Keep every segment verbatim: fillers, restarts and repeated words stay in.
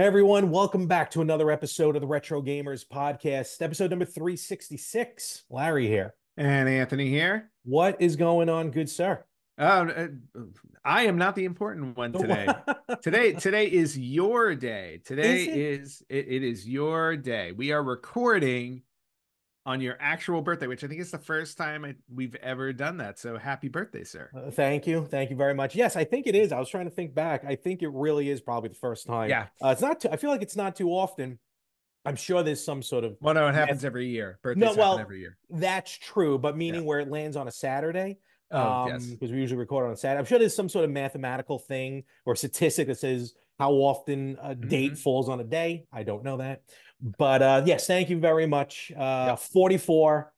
Hey everyone, welcome back to another episode of the Retro Gamers Podcast, episode number three sixty-six. Larry here. And Anthony here. What is going on, good sir? Um, uh, I am not the important one today. Today, today is your day. Today Is it? is it, it is your day. We are recording on your actual birthday, which I think is the first time I, we've ever done that. So happy birthday, sir. Uh, thank you. Thank you very much. Yes, I think it is. I was trying to think back. I think it really is probably the first time. Yeah. Uh, it's not too, I feel like it's not too often. I'm sure there's some sort of Well, no, it math- happens every year. no, Birthdays happen well, every year. that's true, but Yeah. meaning where it lands on a Saturday. Oh, Um, yes. because we usually record on a Saturday. I'm sure there's some sort of mathematical thing or statistic that says how often a date Mhm. falls on a day. I don't know that. But uh yes, thank you very much. Uh Yep. forty-four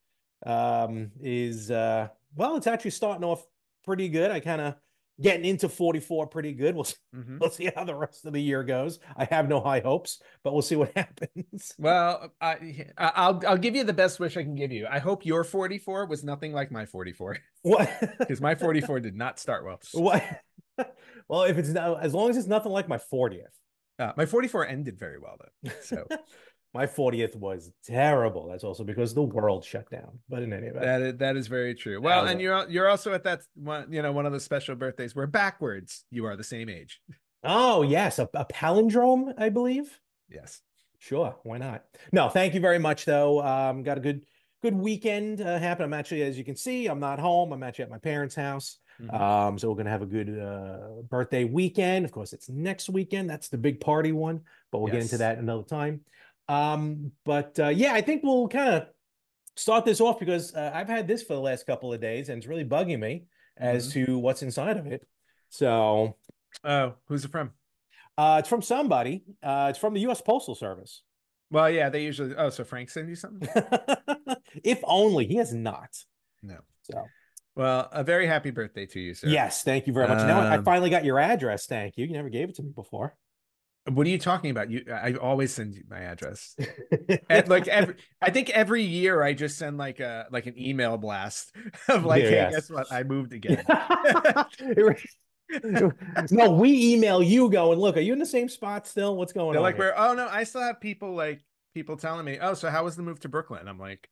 um is uh well, it's actually starting off pretty good. I kind of getting into forty-four pretty good. We'll see, Mhm. we'll see how the rest of the year goes. I have no high hopes, but we'll see what happens. Well, I, I'll I'll give you the best wish I can give you. I hope your forty-four was nothing like my forty-four, What? because my forty-four did not start well. What? Well, if it's not, as long as it's nothing like my fortieth. Uh, my forty-four ended very well though. So My fortieth was terrible. That's also because the world shut down. But in any event, that is, that is very true. that Well, was and a- you're you're also at that one, you know, one of the special birthdays where backwards you are the same age. oh yes, a, a palindrome, I believe. Yes. Sure, why not? No, thank you very much, though. Um, got a good good weekend uh, happen. I'm actually, as you can see, I'm not home. I'm actually at my parents' house. Mhm. Um, so we're gonna have a good uh, birthday weekend. Of course, it's next weekend. That's the big party one, but we'll get into Yes. that another time. Um, but uh, yeah, I think we'll kind of start this off because uh, I've had this for the last couple of days, and it's really bugging me as Mhm. to what's inside of it. So Oh, who's it from? uh, it's from somebody. Uh, it's from the U S Postal Service. Well, yeah, they usually. Oh, so Frank sent you something? If only he has not. No. So Well, a very happy birthday to you, sir. yes, thank you very much. Now I Um, finally got your address. Thank you. You never gave it to me before. what are you talking about? You, I always send you my address. And like every, I think every year I just send like a like an email blast of like, There, hey, yes. guess what? I moved again. No, we email you going, look, are you in the same spot still? What's going They're on like, here? we're oh no, I still have people like people telling me, oh, so how was the move to Brooklyn? I'm like,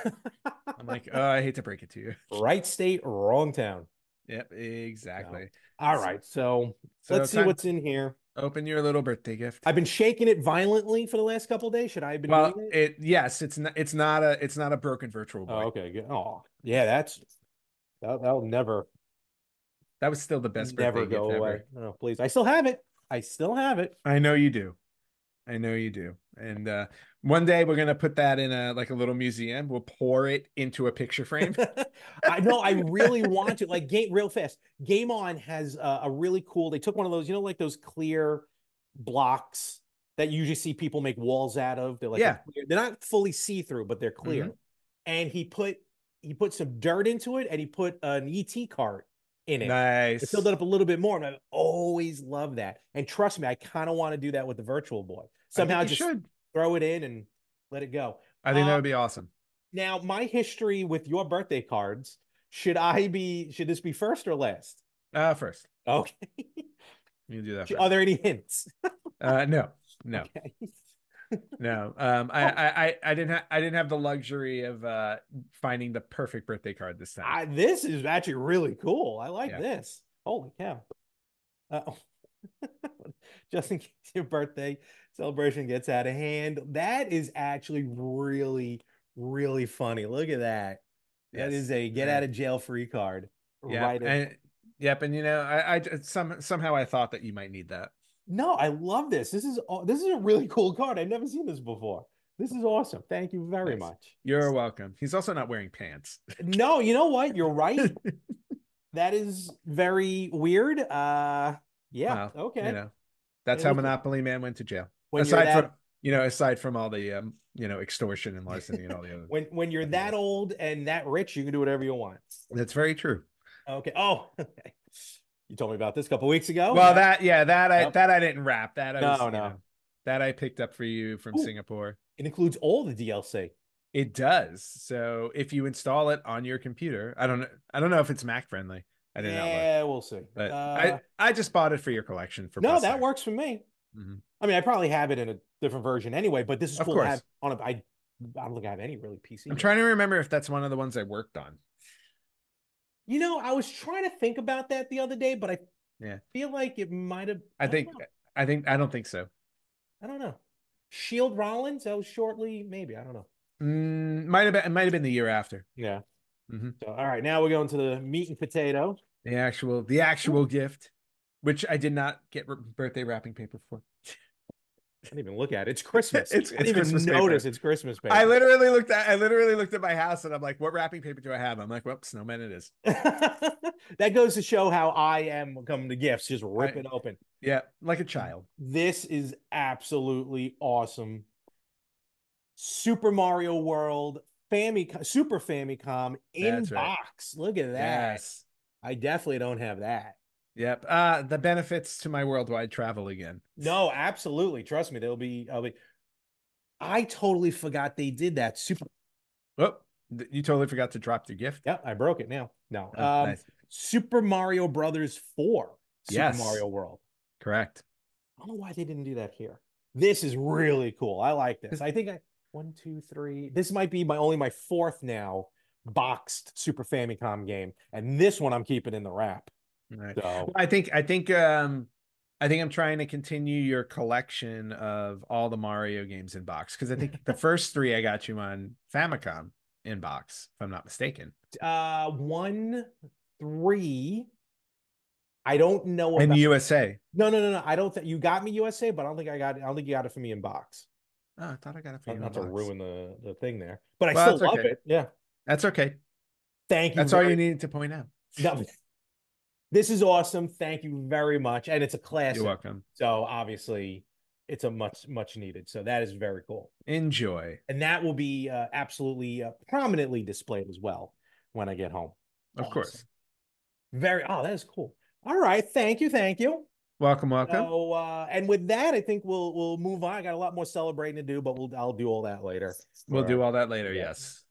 I'm like, oh, I hate to break it to you. Right state, wrong town. Yep, So, exactly. all right. So So let's see time what's in here. open your little birthday gift. I've been shaking it violently for the last couple of days. Should I have been doing Well, it? it yes, it's not it's not a it's not a broken virtual Oh, boy. okay, good. Oh, yeah, that's that, that'll never, That was still the best never birthday gift go away. ever. No, please. I still have it. I still have it. I know you do. I know you do. And uh, one day we're gonna put that in a like a little museum. We'll pour it into a picture frame. I know. I really want to like game real fast. Game On has a, a really cool. They took one of those, you know, like those clear blocks that you usually see people make walls out of. They're like a Yeah. clear, they're not fully see through, but they're clear. Hmm. And he put he put some dirt into it, and he put an E T cart in it. It filled Nice. it up a little bit more, and I've always loved that. And trust me, I kind of want to do that with the Virtual Boy. I think Somehow you just should. throw it in and let it go. I think that Um, would be awesome. now, my history with your birthday cards, should I be, should this be first or last? Uh first. Okay. You do that Are first. there any hints? Uh no, no, Okay. no. Um I Oh, I I I didn't have I didn't have the luxury of uh finding the perfect birthday card this time. I, this is actually really cool. I like Yeah. this. Holy cow. Uh, just in case your birthday celebration gets out of hand. That is actually really, really funny. Look at that. That is Yes. a get out And of jail free card. yep. Right. And yep. And you know, I I some somehow I thought that you might need that. No, I love this. This is this is a really cool card. I've never seen this before. This is awesome. Thank you very Nice. much. You're welcome. He's also not wearing pants. No, you know what? You're right. That is very weird. Uh yeah, Well, you okay. know, that's It how looks Monopoly Man went to jail. when you're Aside from, that you know, aside from all the um, you know, extortion and larceny and all the other when when you're other that deals. old and that rich, you can do whatever you want. That's very true. Okay. Oh, okay. You told me about this a couple weeks ago. Well, Now, that yeah, that I yep. that I didn't wrap. That I was, No, you no. know, that I picked up for you from Ooh, Singapore. it includes all the D L C. It does. So if you install it on your computer, I don't know, I don't know if it's Mac friendly. I did not look, Yeah, we'll see. but Uh, I I just bought it for your collection for no, that posterity. works for me. Mm-hmm. I mean, I probably have it in a different version anyway, but this is Of cool to have course. on a. I, I don't think I have any really P C I'm games. trying to remember if that's one of the ones I worked on. You know, I was trying to think about that the other day, but I Yeah. feel like it might have. I I don't think know. I think I don't think so. I don't know. Shield Rollins. That was shortly, maybe. I don't know. Mm, might have been it might have been the year after. Yeah. Mm-hmm. So, all right, now we're going to the meat and potato. The actual the actual Ooh, gift, which I did not get birthday wrapping paper for. I didn't even look at it. It's Christmas. It's I it's didn't even Christmas notice paper. it's Christmas I paper. literally looked at I literally looked at my house and I'm like, what wrapping paper do I have? I'm like, well, snowman it is. That goes to show how I am when coming to gifts. Just rip I it open. yeah, like a child. This is absolutely awesome. Super Mario World, Famicom, Super Famicom in That's right. box. Look at that. Yes. I definitely don't have that. Yep. Uh the benefits to my worldwide travel again. No, absolutely. Trust me, there'll be. I'll be. I totally forgot they did that. Super. Oh, you totally forgot to drop the gift. Yep, I broke it now. No. Oh, Um, nice. Super Mario Brothers four, Super Yes, Mario World. correct. I don't know why they didn't do that here. This is really cool. I like this. I think I one, two, three. This might be my only my fourth now boxed Super Famicom game, and this one I'm keeping in the wrap. Right. Well, So I think I think um I think I'm trying to continue your collection of all the Mario games in box because I think the first three I got you on Famicom in box, if I'm not mistaken. uh one, three. I don't know And about U S A. no, no, no, no. I don't think you got me U S A, but I don't think I got it. I don't think you got it for me in box. Oh, I thought I got it for Not, you in not to box. ruin the the thing there, but I Well, still that's love okay. it. Yeah. That's okay. Thank you That's all you very needed to point out. no, this is awesome. Thank you very much. And it's a You're classic. welcome. So obviously it's a much, much needed. So that is very cool. Enjoy. And that will be uh, absolutely uh, prominently displayed as well when I get home. Of Awesome. course. Very, oh, that is cool. All right. Thank you. Thank you. Welcome, welcome. So, uh, and with that, I think we'll we'll move on. I got a lot more celebrating to do, but we'll I'll do all that later. We'll For do all that later, yeah. yes.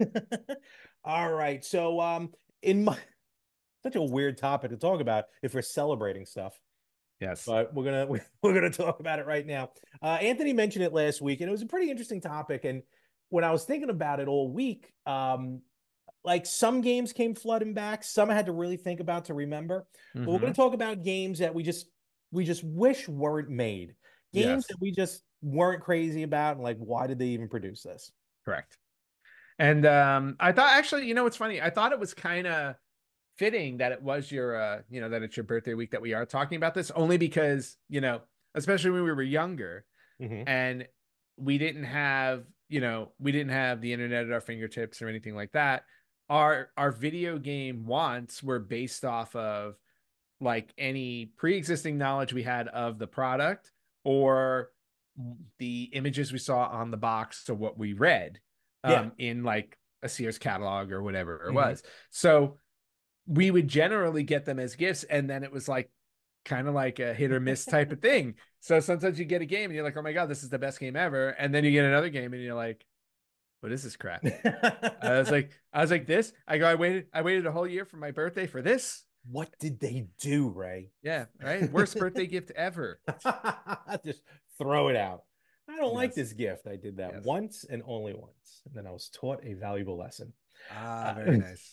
All right. So, um, in my such a weird topic to talk about if we're celebrating stuff, Yes. but we're gonna we're gonna talk about it right now. Uh, Anthony mentioned it last week, and it was a pretty interesting topic. And when I was thinking about it all week, um, like some games came flooding back, some I had to really think about to remember. But we're gonna Mm-hmm. talk about games that we just we just wish weren't made, games Yes, that we just weren't crazy about, and like why did they even produce this? correct. And um, I thought actually, you know, what's funny? I thought it was kind of fitting that it was your, uh, you know, that it's your birthday week that we are talking about this, only because, you know, especially when we were younger Mm-hmm. and we didn't have, you know, we didn't have the internet at our fingertips or anything like that. Our our video game wants were based off of like any pre-existing knowledge we had of the product or the images we saw on the box or what we read Yeah. um, in like a Sears catalog or whatever it Mm-hmm. was. So we would generally get them as gifts, and then it was like kind of like a hit or miss type of thing. So sometimes you get a game and you're like, oh my God, this is the best game ever. And then you get another game and you're like, what is this crap? I was like, I was like, this. I go, I waited, I waited a whole year for my birthday for this. What did they do, Ray? Yeah, right. Worst birthday gift ever. Just throw it out. I don't like Yes. this gift. I did that Yes. once and only once. And then I was taught a valuable lesson. Ah, Uh, very nice.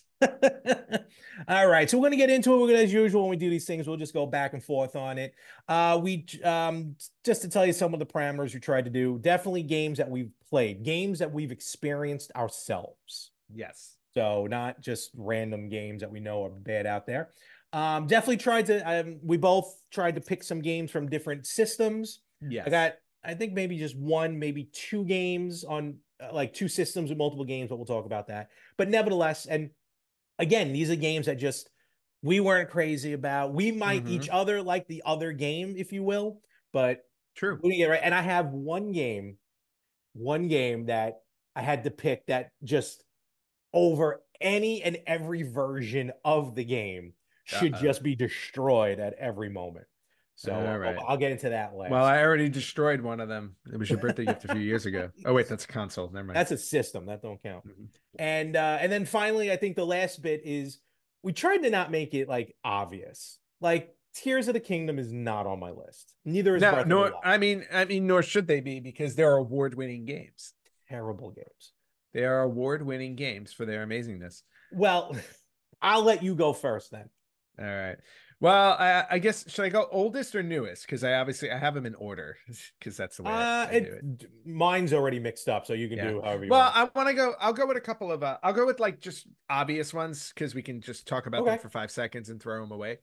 all right. So we're going to get into it. We're going to, as usual, when we do these things, we'll just go back and forth on it. Uh, we, um, just to tell you some of the parameters we tried to do, definitely games that we've played, games that we've experienced ourselves. Yes. So not just random games that we know are bad out there. Um, definitely tried to. Um, we both tried to pick some games from different systems. I Yes. got, I think maybe just one, maybe two games on uh, like two systems with multiple games, but we'll talk about that. But nevertheless, and again, these are games that just we weren't crazy about. We might Mm-hmm. each other like the other game, if you will, but True. we didn't get right. And I have one game, one game that I had to pick that just over any and every version of the game should Uh-oh. just be destroyed at every moment. So All uh, right. I'll get into that Well, last. I already destroyed one of them. It was your birthday gift a few years ago. Oh, wait, that's a console. Never mind. That's a system that don't count. Mhm. And uh, and then finally, I think the last bit is we tried to not make it like obvious. Like Tears of the Kingdom is not on my list. Neither is No, Breath of the nor Wild. I mean, I mean, nor should they be because they're award-winning games. Terrible games. They are award-winning games for their amazingness. Well, I'll let you go first then. All right. Well, I, I guess should I go oldest or newest? Because I obviously I have them in order because that's the way Uh, I, I do it it. mine's already mixed up, so you can Yeah. do however you Well, want. I want to go. I'll go with a couple of. Uh, I'll go with like just obvious ones because we can just talk about them Okay. for five seconds and throw them away.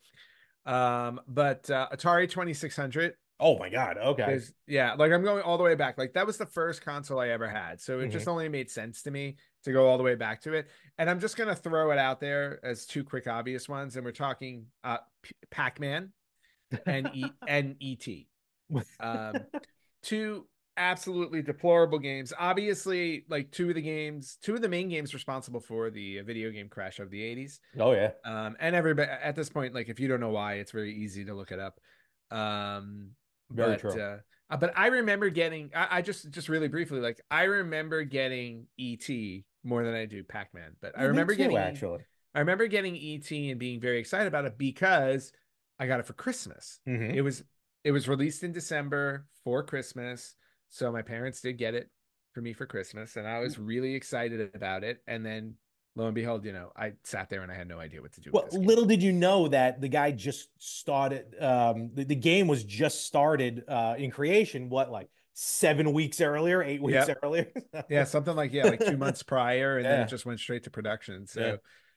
Um, but uh, Atari twenty-six hundred. Oh my God. Okay. Because yeah, like I'm going all the way back. Like that was the first console I ever had, so it hmm just only made sense to me to go all the way back to it. And I'm just gonna throw it out there as two quick obvious ones. And we're talking uh P- Pac-Man and E and E T. Um, two absolutely deplorable games. Obviously, like two of the games, two of the main games responsible for the video game crash of the eighties. Oh yeah. Um, and everybody at this point, like if you don't know why, it's very easy to look it up. Um, Very but true. uh, uh, but I remember getting, I, I just just really briefly, like I remember getting E T more than I do Pac-Man. But I Yeah, me remember too, getting, actually. I remember getting E T and being very excited about it because I got it for Christmas. hmm It was it was released in December for Christmas, so my parents did get it for me for Christmas, and I was really excited about it. And then lo and behold, you know, I sat there and I had no idea what to do with Well, this game. little did you know that the guy just started. Um, the, the game was just started uh, in creation. What, like seven weeks earlier, eight weeks Yep. earlier? Yeah, something like yeah, like two months prior, and then it Yeah. just went straight to production. Yeah. So,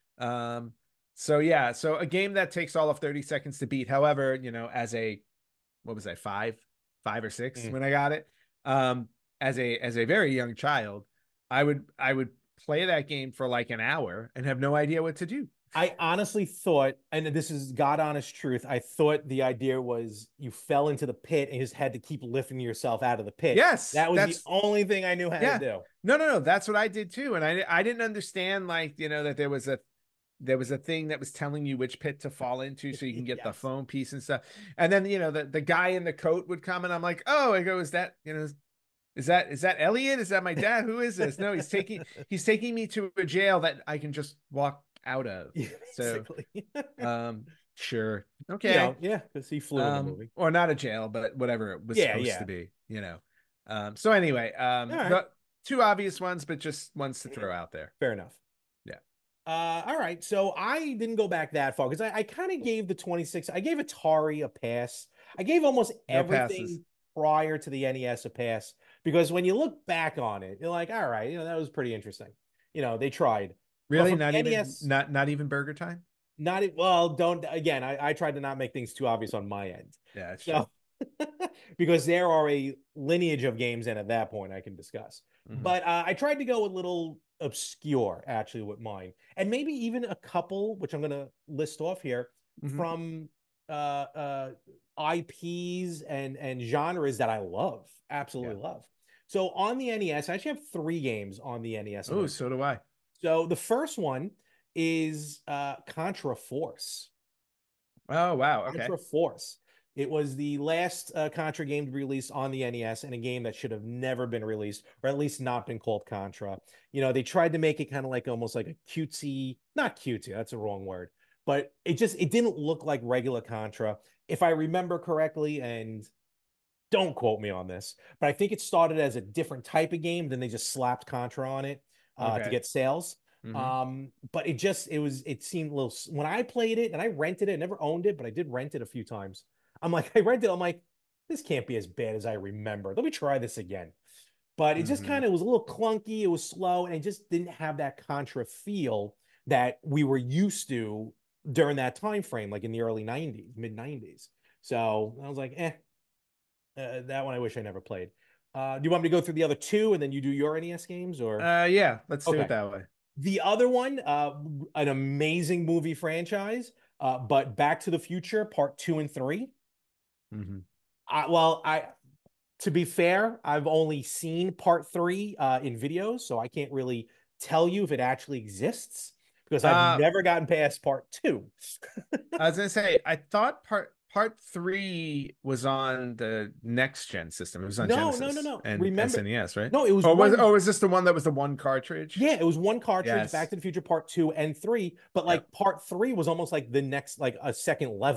um, so yeah, so a game that takes all of thirty seconds to beat. However, you know, as a what was I five, five or six Mm. when I got it, um, as a as a very young child, I would I would play that game for like an hour and have no idea what to do. I honestly thought, and this is God honest truth, I thought the idea was you fell into the pit and you just had to keep lifting yourself out of the pit. Yes, That was the that's only thing I knew how to yeah. do. No, no, no. That's what I did too, and I I didn't understand like you know that there was a there was a thing that was telling you which pit to fall into so you can get the Yes. phone piece and stuff. And then you know the the guy in the coat would come and I'm like, oh, I go, is that you know is that is that Elliot? Is that my dad? Who is this? No, he's taking he's taking me to a jail that I can just walk out of. Yeah, So basically. um sure. You Okay. know, yeah, because he flew in the Um movie. or not a jail, but whatever it was Yeah, supposed yeah. to be, you know. Um so anyway, All um right. the two obvious ones, but just ones to throw out there. Fair enough. Yeah. Uh, all right. So I didn't go back that far because I, I kind of gave the twenty-six, I gave Atari a pass. I gave almost No passes. everything prior to the N E S a pass because when you look back on it, you're like, all right, you know, that was pretty interesting. You know, they tried. But Really? from Not even N E S, not not even Burger Time? not e- well, don't again, I, I tried to not make things too obvious on my end. Yeah, that's true. So because there are a lineage of games, and at that point I can discuss. Mhm. But uh, I tried to go a little obscure actually with mine, and maybe even a couple, which I'm gonna list off here Mhm. from uh, uh, I Ps and and genres that I love, absolutely love. So on the N E S, I actually have three games on the N E S. Oh, so do I. So the first one is uh, Contra Force. Oh, wow. Okay. Contra Force. It was the last uh, Contra game to be released on the N E S, and a game that should have never been released, or at least not been called Contra. You know, they tried to make it kind of like almost like a cutesy, not cutesy, that's a wrong word, but it just it didn't look like regular Contra. If I remember correctly, and don't quote me on this, but I think it started as a different type of game, then they just slapped Contra on it uh, Okay. to get sales. Mhm. Um, but it just it was it seemed a little when I played it and I rented it, never owned it, but I did rent it a few times. I'm like, I rented it, I'm like, this can't be as bad as I remember. Let me try this again. But it just Mhm. kind of was a little clunky, it was slow, and it just didn't have that Contra feel that we were used to during that time frame, like in the early nineties, mid nineties. So I was like, eh, uh, that one I wish I never played. Uh, do you want me to go through the other two and then you do your N E S games, or Uh, yeah, let's do okay? it that way. The other one, uh, an amazing movie franchise, uh, but Back to the Future Part Two and Three. Mhm. I, well, I to be fair, I've only seen Part Three uh, in videos, so I can't really tell you if it actually exists because I've Uh, never gotten past Part Two. I was gonna say, I thought part part three was on the next gen system. It was on No, no, no, Genesis no. and Remember, S N E S, right? no, it was Or was one. oh, was this the one that was the one cartridge? Yeah, it was one cartridge, Yes. Back to the Future Part Two and Three, but like Yep. Part Three was almost like the next, like a second level.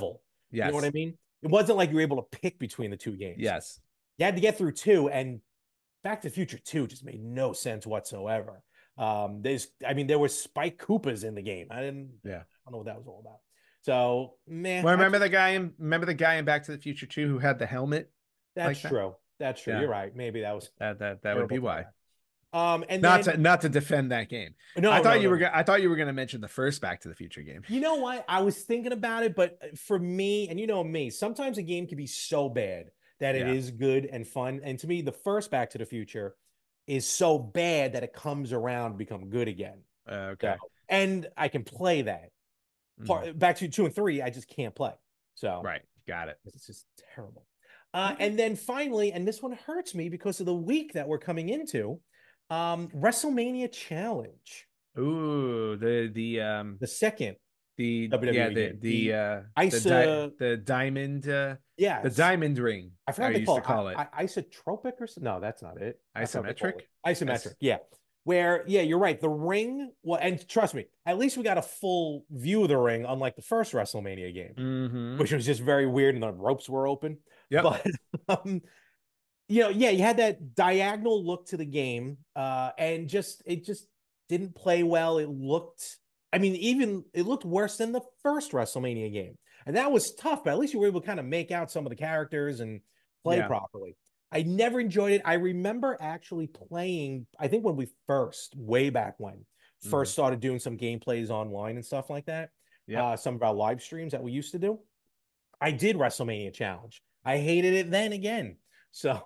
You know what I Yes. mean? It wasn't like you were able to pick between the two games. Yes. You had to get through two, and Back to the Future two just made no sense whatsoever. Um, there's, I mean, there were Spike Koopas in the game. I didn't, Yeah. I don't know what that was all about. So, man, Well, I remember can't, the guy in remember the guy in Back to the Future two who had the helmet that's like that? true. That's true. Yeah. You're right. Maybe that was That that that would terrible be why. throwback. Um, and Not then to not to defend that game. I no, thought no, you no, were no. gonna I thought you were gonna mention the first Back to the Future game. You know what? I was thinking about it, but for me, and you know me, sometimes a game can be so bad that it Yeah. is good and fun. And to me, the first Back to the Future is so bad that it comes around to become good again. Uh, So, okay. and I can play that. Mhm. Part, back to two and three, I just can't play. So Right. Got it. it's just terrible. Uh, Okay. and then finally, and this one hurts me because of the week that we're coming into, um, WrestleMania Challenge, Ooh, the the um the second the yeah W W E the game, the the uh the di ISA, the diamond uh the yes, diamond ring I I forgot they used call to it I, call it. I, isotropic or something. No, that's not it. I forgot what they call Isometric. it. Isometric, Yes. yeah. Where, yeah, you're right. The ring, well, and trust me, at least we got a full view of the ring, unlike the first WrestleMania game, Mm-hmm. which was just very weird and the ropes were open. Yep. But um, you know, yeah, you had that diagonal look to the game, uh, and just it just didn't play well. It looked, I mean, even it looked worse than the first WrestleMania game, and that was tough. But at least you were able to kind of make out some of the characters and play Yeah. properly. I never enjoyed it. I remember actually playing. I think when we first, way back when, Mm-hmm. first started doing some gameplays online and stuff like that. Yep. Uh, some of our live streams that we used to do. I did WrestleMania Challenge. I hated it then again. So,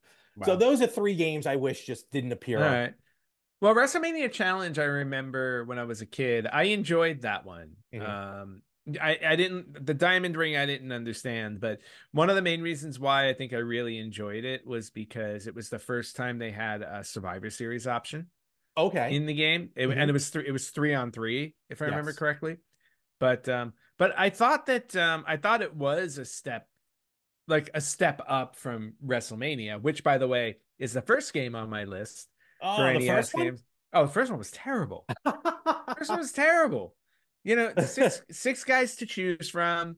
so Wow. those are three games I wish just didn't All appear on. right. Well, WrestleMania Challenge, I remember when I was a kid, I enjoyed that one. Mhm. Um, I, I didn't, the Diamond Ring, I didn't understand, but one of the main reasons why I think I really enjoyed it was because it was the first time they had a Survivor Series option Okay. in the game. It, and Mhm. it was three, it was three on three, if I remember Yes. correctly. But, um, but I thought that, um, I thought it was a step, like a step up from WrestleMania, which, by the way, is the first game on my list for Oh, the first N E S one? games. Oh, the first one was terrible. First one was terrible. You know, six six guys to choose from.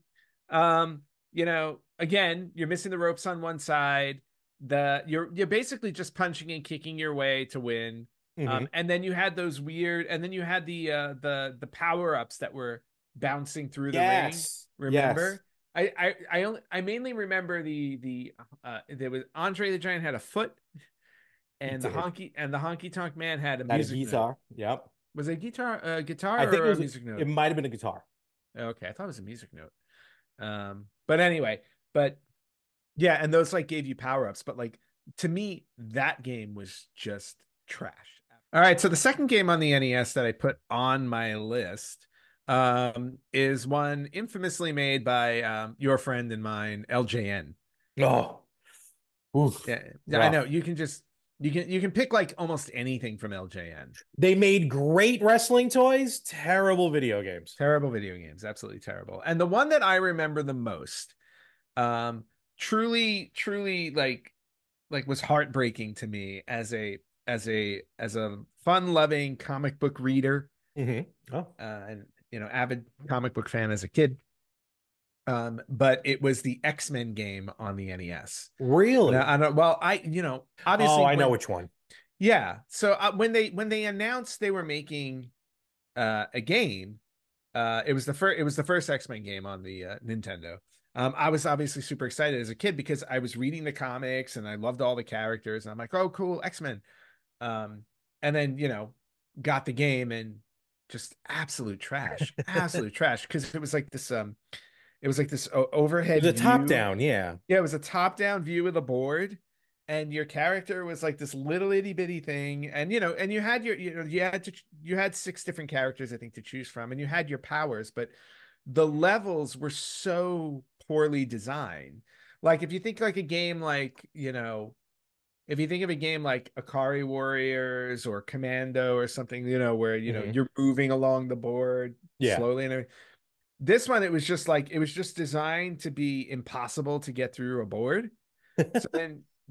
Um, you know, again, you're missing the ropes on one side. The you're you're basically just punching and kicking your way to win. Um, Mhm. and then you had those weird, and then you had the uh the the power ups that were bouncing through the ring. Yes. Yes. Remember? I I I only I mainly remember the the uh there was Andre the Giant had a foot, He and the did. honky and the honky tonk man had a Had a music note. guitar. Yep. Was it a guitar, a I guitar think it or a was. music It note? might have been a guitar. Okay, I thought it was a music note. Um, but anyway, but yeah, and those like gave you power ups, but like to me, that game was just trash. All right, so the second game on the N E S that I put on my list um, is one infamously made by um, your friend and mine, L J N. Oh, oof, Yeah, yeah, I know. rough. You can just you can you can pick like almost anything from L J N. They made great wrestling toys, terrible video games. Terrible video games, absolutely terrible. And the one that I remember the most, um, truly, truly like like was heartbreaking to me as a as a as a fun-loving comic book reader, Mhm. Oh, uh, and you know, avid comic book fan as a kid. Um, but it was the X-Men game on the N E S. And really? I, I don't, well, I, you know, Oh, obviously I know when, which one. yeah. So uh, when they when they announced they were making uh, a game, uh, it was the first it was the first X-Men game on the uh, Nintendo. Um, I was obviously super excited as a kid because I was reading the comics and I loved all the characters. And I'm like, oh, cool, X-Men. Um, and then you know, got the game and just absolute trash, absolute trash because it was like this um, it was like this o- It overhead was a top view. down, yeah. Yeah, it was a top-down view of the board, and your character was like this little itty bitty thing, and you know, and you had your, you know, you had to, you had six different characters, I think, to choose from, and you had your powers, but the levels were so poorly designed. Like if you think like a game like, you know, if you think of a game like Akari Warriors or Commando or something, you know, where you know Mhm. you're moving along the board Yeah. slowly and everything. This one, it was just like it was just designed to be impossible to get through a board. So then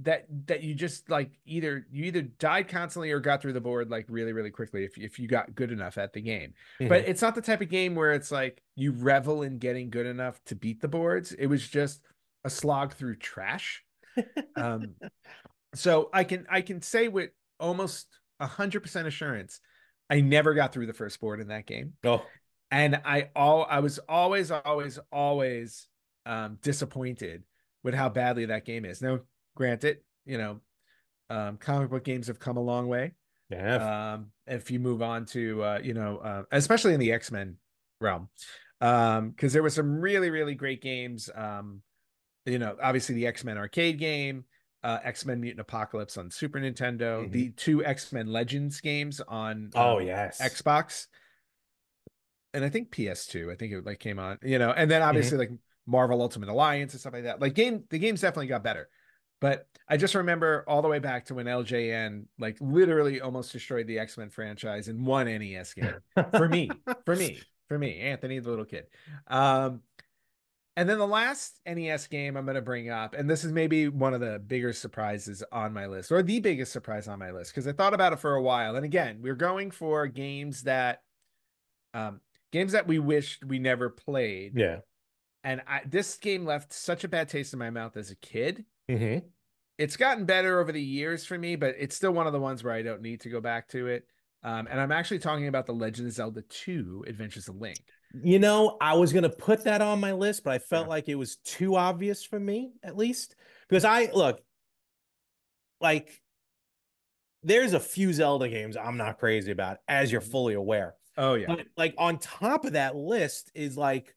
that that you just like either you either died constantly or got through the board like really really quickly if if you got good enough at the game. But Mhm. it's not the type of game where it's like you revel in getting good enough to beat the boards. It was just a slog through trash. Um, so I can I can say with almost a hundred percent assurance, I never got through the first board in that game, Oh, and I all I was always always always um, disappointed with how badly that game is. Now, granted, you know, um, comic book games have come a long way. yeah. Um, if you move on to uh, you know, uh, especially in the X-Men realm, um, because there were some really really great games. Um, you know, obviously the X-Men arcade game, uh, X-Men Mutant Apocalypse on Super Nintendo, Mhm. the two X-Men Legends games on Oh, um, yes. Xbox, and I think P S two. I think it like came on, you know, and then Mhm. obviously like Marvel Ultimate Alliance and stuff like that. Like game, the games definitely got better. But I just remember all the way back to when L J N like literally almost destroyed the X-Men franchise in one N E S game. For me, for me, for me, Anthony the little kid. Um, and then the last N E S game I'm going to bring up, and this is maybe one of the bigger surprises on my list, or the biggest surprise on my list, because I thought about it for a while. And again, we're going for games that, um, games that we wished we never played. Yeah. And I, this game left such a bad taste in my mouth as a kid. Hmm. It's gotten better over the years for me, but it's still one of the ones where I don't need to go back to it. Um, and I'm actually talking about The Legend of Zelda two Adventures of Link. You know, I was gonna put that on my list, but I felt Yeah. like it was too obvious for me, at least. Because I look, like, there's a few Zelda games I'm not crazy about, as you're fully aware. Oh, yeah. But like on top of that list is like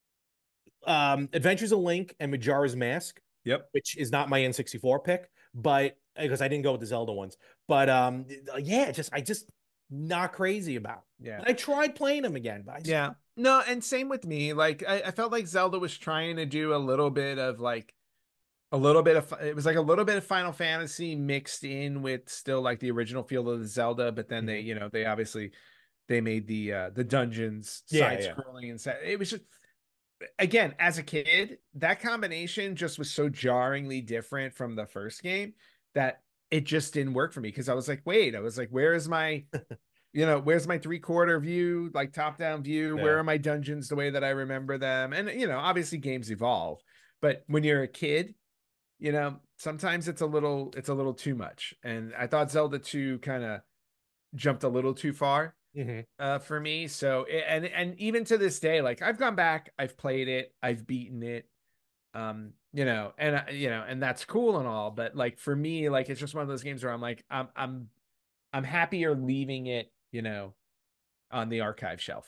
um Adventures of Link and Majora's Mask, Yep. which is not my N sixty-four pick, but because I didn't go with the Zelda ones. But um yeah, just I just not crazy about. Yeah. And I tried playing them again, but I just Yeah. No, and same with me. Like I, I felt like Zelda was trying to do a little bit of like a little bit of it was like a little bit of Final Fantasy mixed in with still like the original feel of the Zelda, but then they, Mhm. you know, they obviously they made the uh the dungeons Yeah, side yeah. scrolling and set. It was just again, as a kid, that combination just was so jarringly different from the first game that it just didn't work for me because I was like, wait, I was like, where is my you know, where's my three quarter view, like top down view? Where Yeah. are my dungeons the way that I remember them? And, you know, obviously games evolve, but when you're a kid, you know, sometimes it's a little, it's a little too much. And I thought Zelda two kind of jumped a little too far Hmm. uh, for me. So, and, and even to this day, like I've gone back, I've played it, I've beaten it, um, you know, and, uh, you know, and that's cool and all, but like for me, like, it's just one of those games where I'm like, I'm, I'm, I'm happier leaving it, you know, on the archive shelf.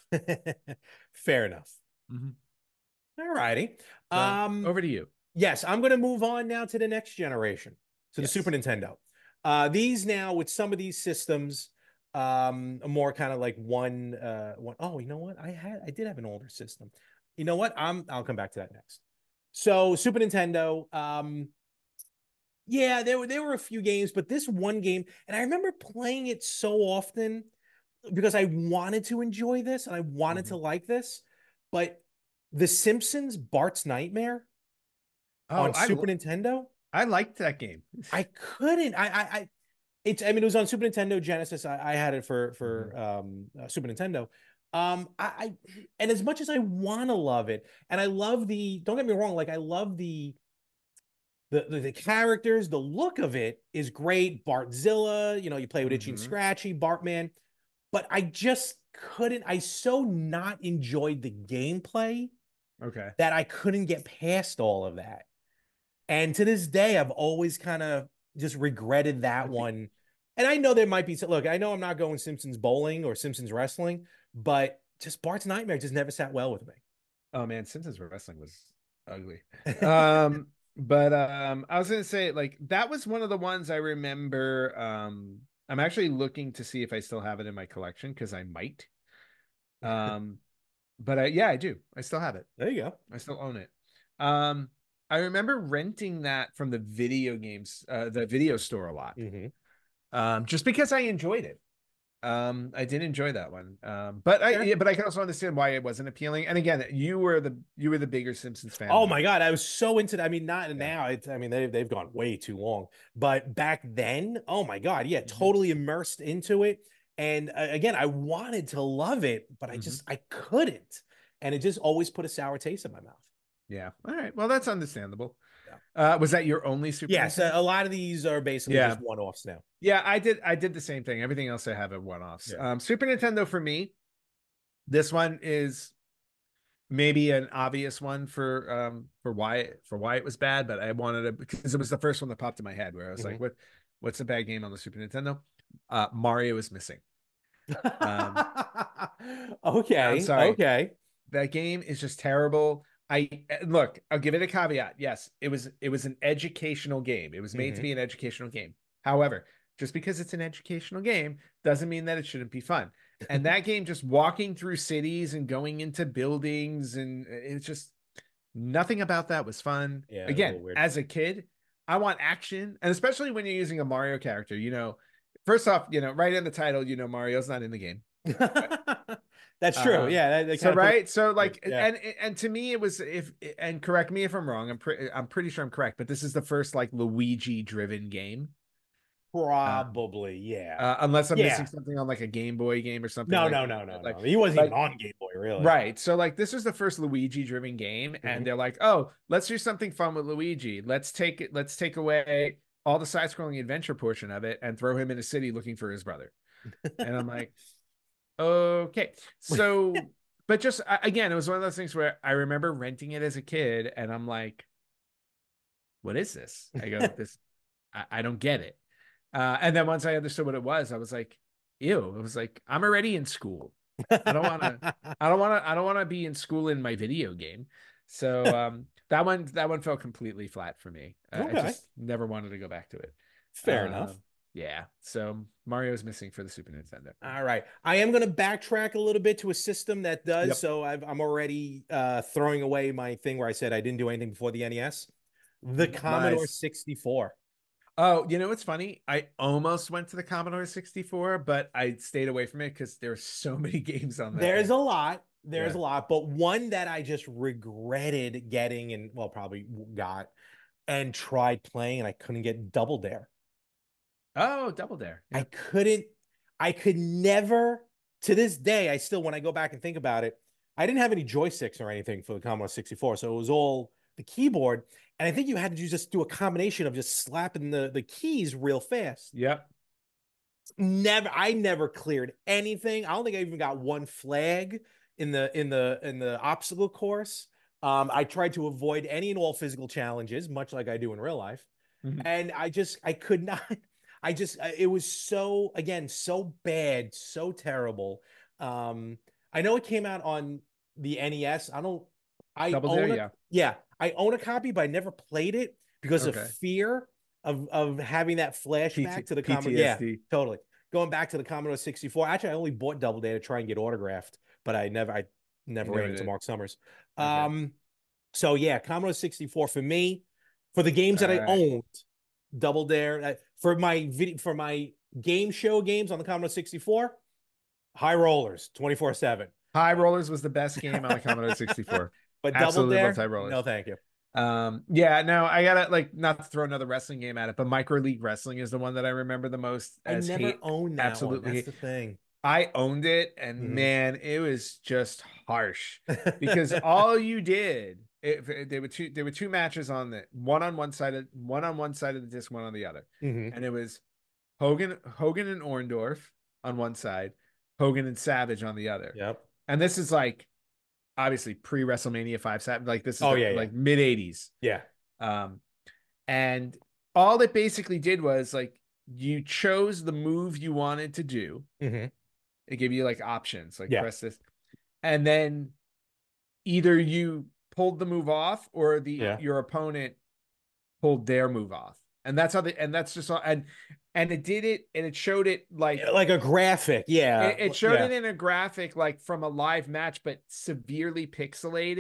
Fair enough. Mhm. All righty. So Um, over to you. yes, I'm going to move on now to the next generation, to the Super Yes. Nintendo. Uh, these now with some of these systems, um, a more kind of like one, uh, one. Oh, you know what? I had, I did have an older system. You know what? I'm, I'll come back to that next. So Super Nintendo, um, yeah, there were there were a few games, but this one game, and I remember playing it so often because I wanted to enjoy this and I wanted to Mhm. like this, but The Simpsons Bart's Nightmare Oh, on I Super l- Nintendo, I liked that game. I couldn't. I I, I it's I mean it was on Super Nintendo Genesis. I, I had it for Mhm. for um uh, Super Nintendo. Um I, I and as much as I want to love it, and I love the don't get me wrong, like I love the the, the the characters, the look of it is great. Bartzilla, you know, you play with Itchy and Mhm. Scratchy, Bartman, but I just couldn't. I so not enjoyed the gameplay Okay. that I couldn't get past all of that. And to this day, I've always kind of just regretted that I think. one. And I know there might be, look, I know I'm not going Simpsons bowling or Simpsons wrestling, but just Bart's Nightmare just never sat well with Oh man, Simpsons wrestling was ugly. me. Um, but um, I was gonna say like that was one of the ones I remember. Um, I'm actually looking to see if I still have it in my collection because I might. Um, but I, yeah, I do. I still have it. There you go. I still own it. Um, I remember renting that from the video games, uh, the video store a lot. Hmm. Um, just because I enjoyed it. Um, I did enjoy that one. Um, but I Yeah. yeah, but I can also understand why it wasn't appealing. And again, you were the you were the bigger Simpsons fan Oh than I my was. God, I was so into that. I mean, not Yeah. now. It's, I mean, they've they've gone way too long. But back then, oh my God, yeah, hmm totally immersed into it. And uh, again, I wanted to love it, but I hmm just I couldn't. And it just always put a sour taste in my mouth. Yeah. All right. Well, that's understandable. Yeah. Uh, was that your only Super Yes, a, Nintendo? a lot of these are basically just Yeah. one-offs now. Yeah, I did I did the same thing. Everything else I have are one-offs. Yeah. Um, Super Nintendo for me, this one is maybe an obvious one for um for why it, for why it was bad, but I wanted to because it was the first one that popped in my head where I was like, Mhm. what what's a bad game on the Super Nintendo? Uh, Mario is missing. Um, I'm Okay, sorry. okay. That game is just terrible. I look, I'll give it a caveat. Yes, it was it was an educational game. It was made to Hmm. be an educational game. However, just because it's an educational game doesn't mean that it shouldn't be fun. And that game just walking through cities and going into buildings and it's just nothing about that was fun. Yeah, it was a Again, little weird. as a kid, I want action, and especially when you're using a Mario character, you know, first off, you know, right in the title, you know, Mario's not in the game. That's true. Um, Yeah, they, they so kind of put right, so it. like, Yeah, and and to me, it was if and correct me if I'm wrong. I'm pretty I'm pretty sure I'm correct, but this is the first like Luigi driven game. Um, probably. Yeah, uh, unless I'm missing yeah. something on like a Game Boy game or something No, like no, that. no, no, Like no. He wasn't even like on Game Boy, really. right. So like this is the first Luigi driven game, and Hmm. they're like, oh, let's do something fun with Luigi. Let's take it. Let's take away all the side scrolling adventure portion of it and throw him in a city looking for his brother. And I'm like, okay. So, but just again, it was one of those things where I remember renting it as a kid, and I'm like, what is this? I go, this, I, I don't get it. Uh, and then once I understood what it was, I was like, ew. It was like, I'm already in school. I don't want to, I don't want to, I don't want to be in school in my video game. So um, that one, that one fell completely flat for me. Uh, I Okay, just never wanted to go back to it. fair enough. Um, yeah. So Mario's missing for the Super Nintendo. All right. I am going to backtrack a little bit to a system that does. Yep. So I've, I'm already uh, throwing away my thing where I said I didn't do anything before the N E S. The Commodore Lies. sixty-four. Oh, you know what's funny? I almost went to the Commodore sixty-four, but I stayed away from it because there's so many games on that There's thing. a lot. There's Yeah. a lot, but one that I just regretted getting and well, probably got and tried playing, and I couldn't get Double Dare. Oh, Double Dare. I Yeah. couldn't, I could never, to this day, I still, when I go back and think about it, I didn't have any joysticks or anything for the Commodore sixty-four. So it was all the keyboard. And I think you had to just do a combination of just slapping the, the keys real fast. Yep. Never, I never cleared anything. I don't think I even got one flag in the in the in the obstacle course. Um, I tried to avoid any and all physical challenges, much like I do in real life. Mhm. And I just I could not. I just it was so again so bad, so terrible. Um, I know it came out on the N E S. I don't. I Double Dare. own a Yeah. yeah. I own a copy, but I never played it because of Okay. fear of of having that flashback PT, to the Commodore. Yeah, P T S D. totally. Going back to the Commodore sixty-four. Actually, I only bought Double Dare to try and get autographed, but I never I You never ran never into did. Mark Summers. Okay. Um, so yeah, Commodore sixty-four for me, for the games All that I right. owned, Double Dare. Uh, for my video for my game show games on the Commodore sixty-four, High Rollers twenty-four seven. High Rollers was the best game on the Commodore sixty-four. But Double Absolutely loved Dare, High no, Rollers. thank you. Um, yeah, no, I gotta like not to throw another wrestling game at it, but Micro League Wrestling is the one that I remember the most I as never hate. owned that one. Absolutely That's hate. the thing. I owned it, and Mhm. man, it was just harsh because all you did it, it- there were two there were two matches on the one on one side of one on one side of the disc, one on the other, Mhm. and it was Hogan Hogan and Orndorff on one side, Hogan and Savage on the other, Yep. and this is like obviously pre WrestleMania five, Savage, like this is Oh the yeah, yeah, like mid eighties, yeah. um, and all it basically did was like you chose the move you wanted to do. Mhm. It gave you like options, like Yeah, press this, and then either you pulled the move off or the yeah. your opponent pulled their move off, and that's how they and that's just all, and and it did it and it showed it like Like a graphic. it, Yeah, it showed yeah. it in a graphic like from a live match, but severely pixelated,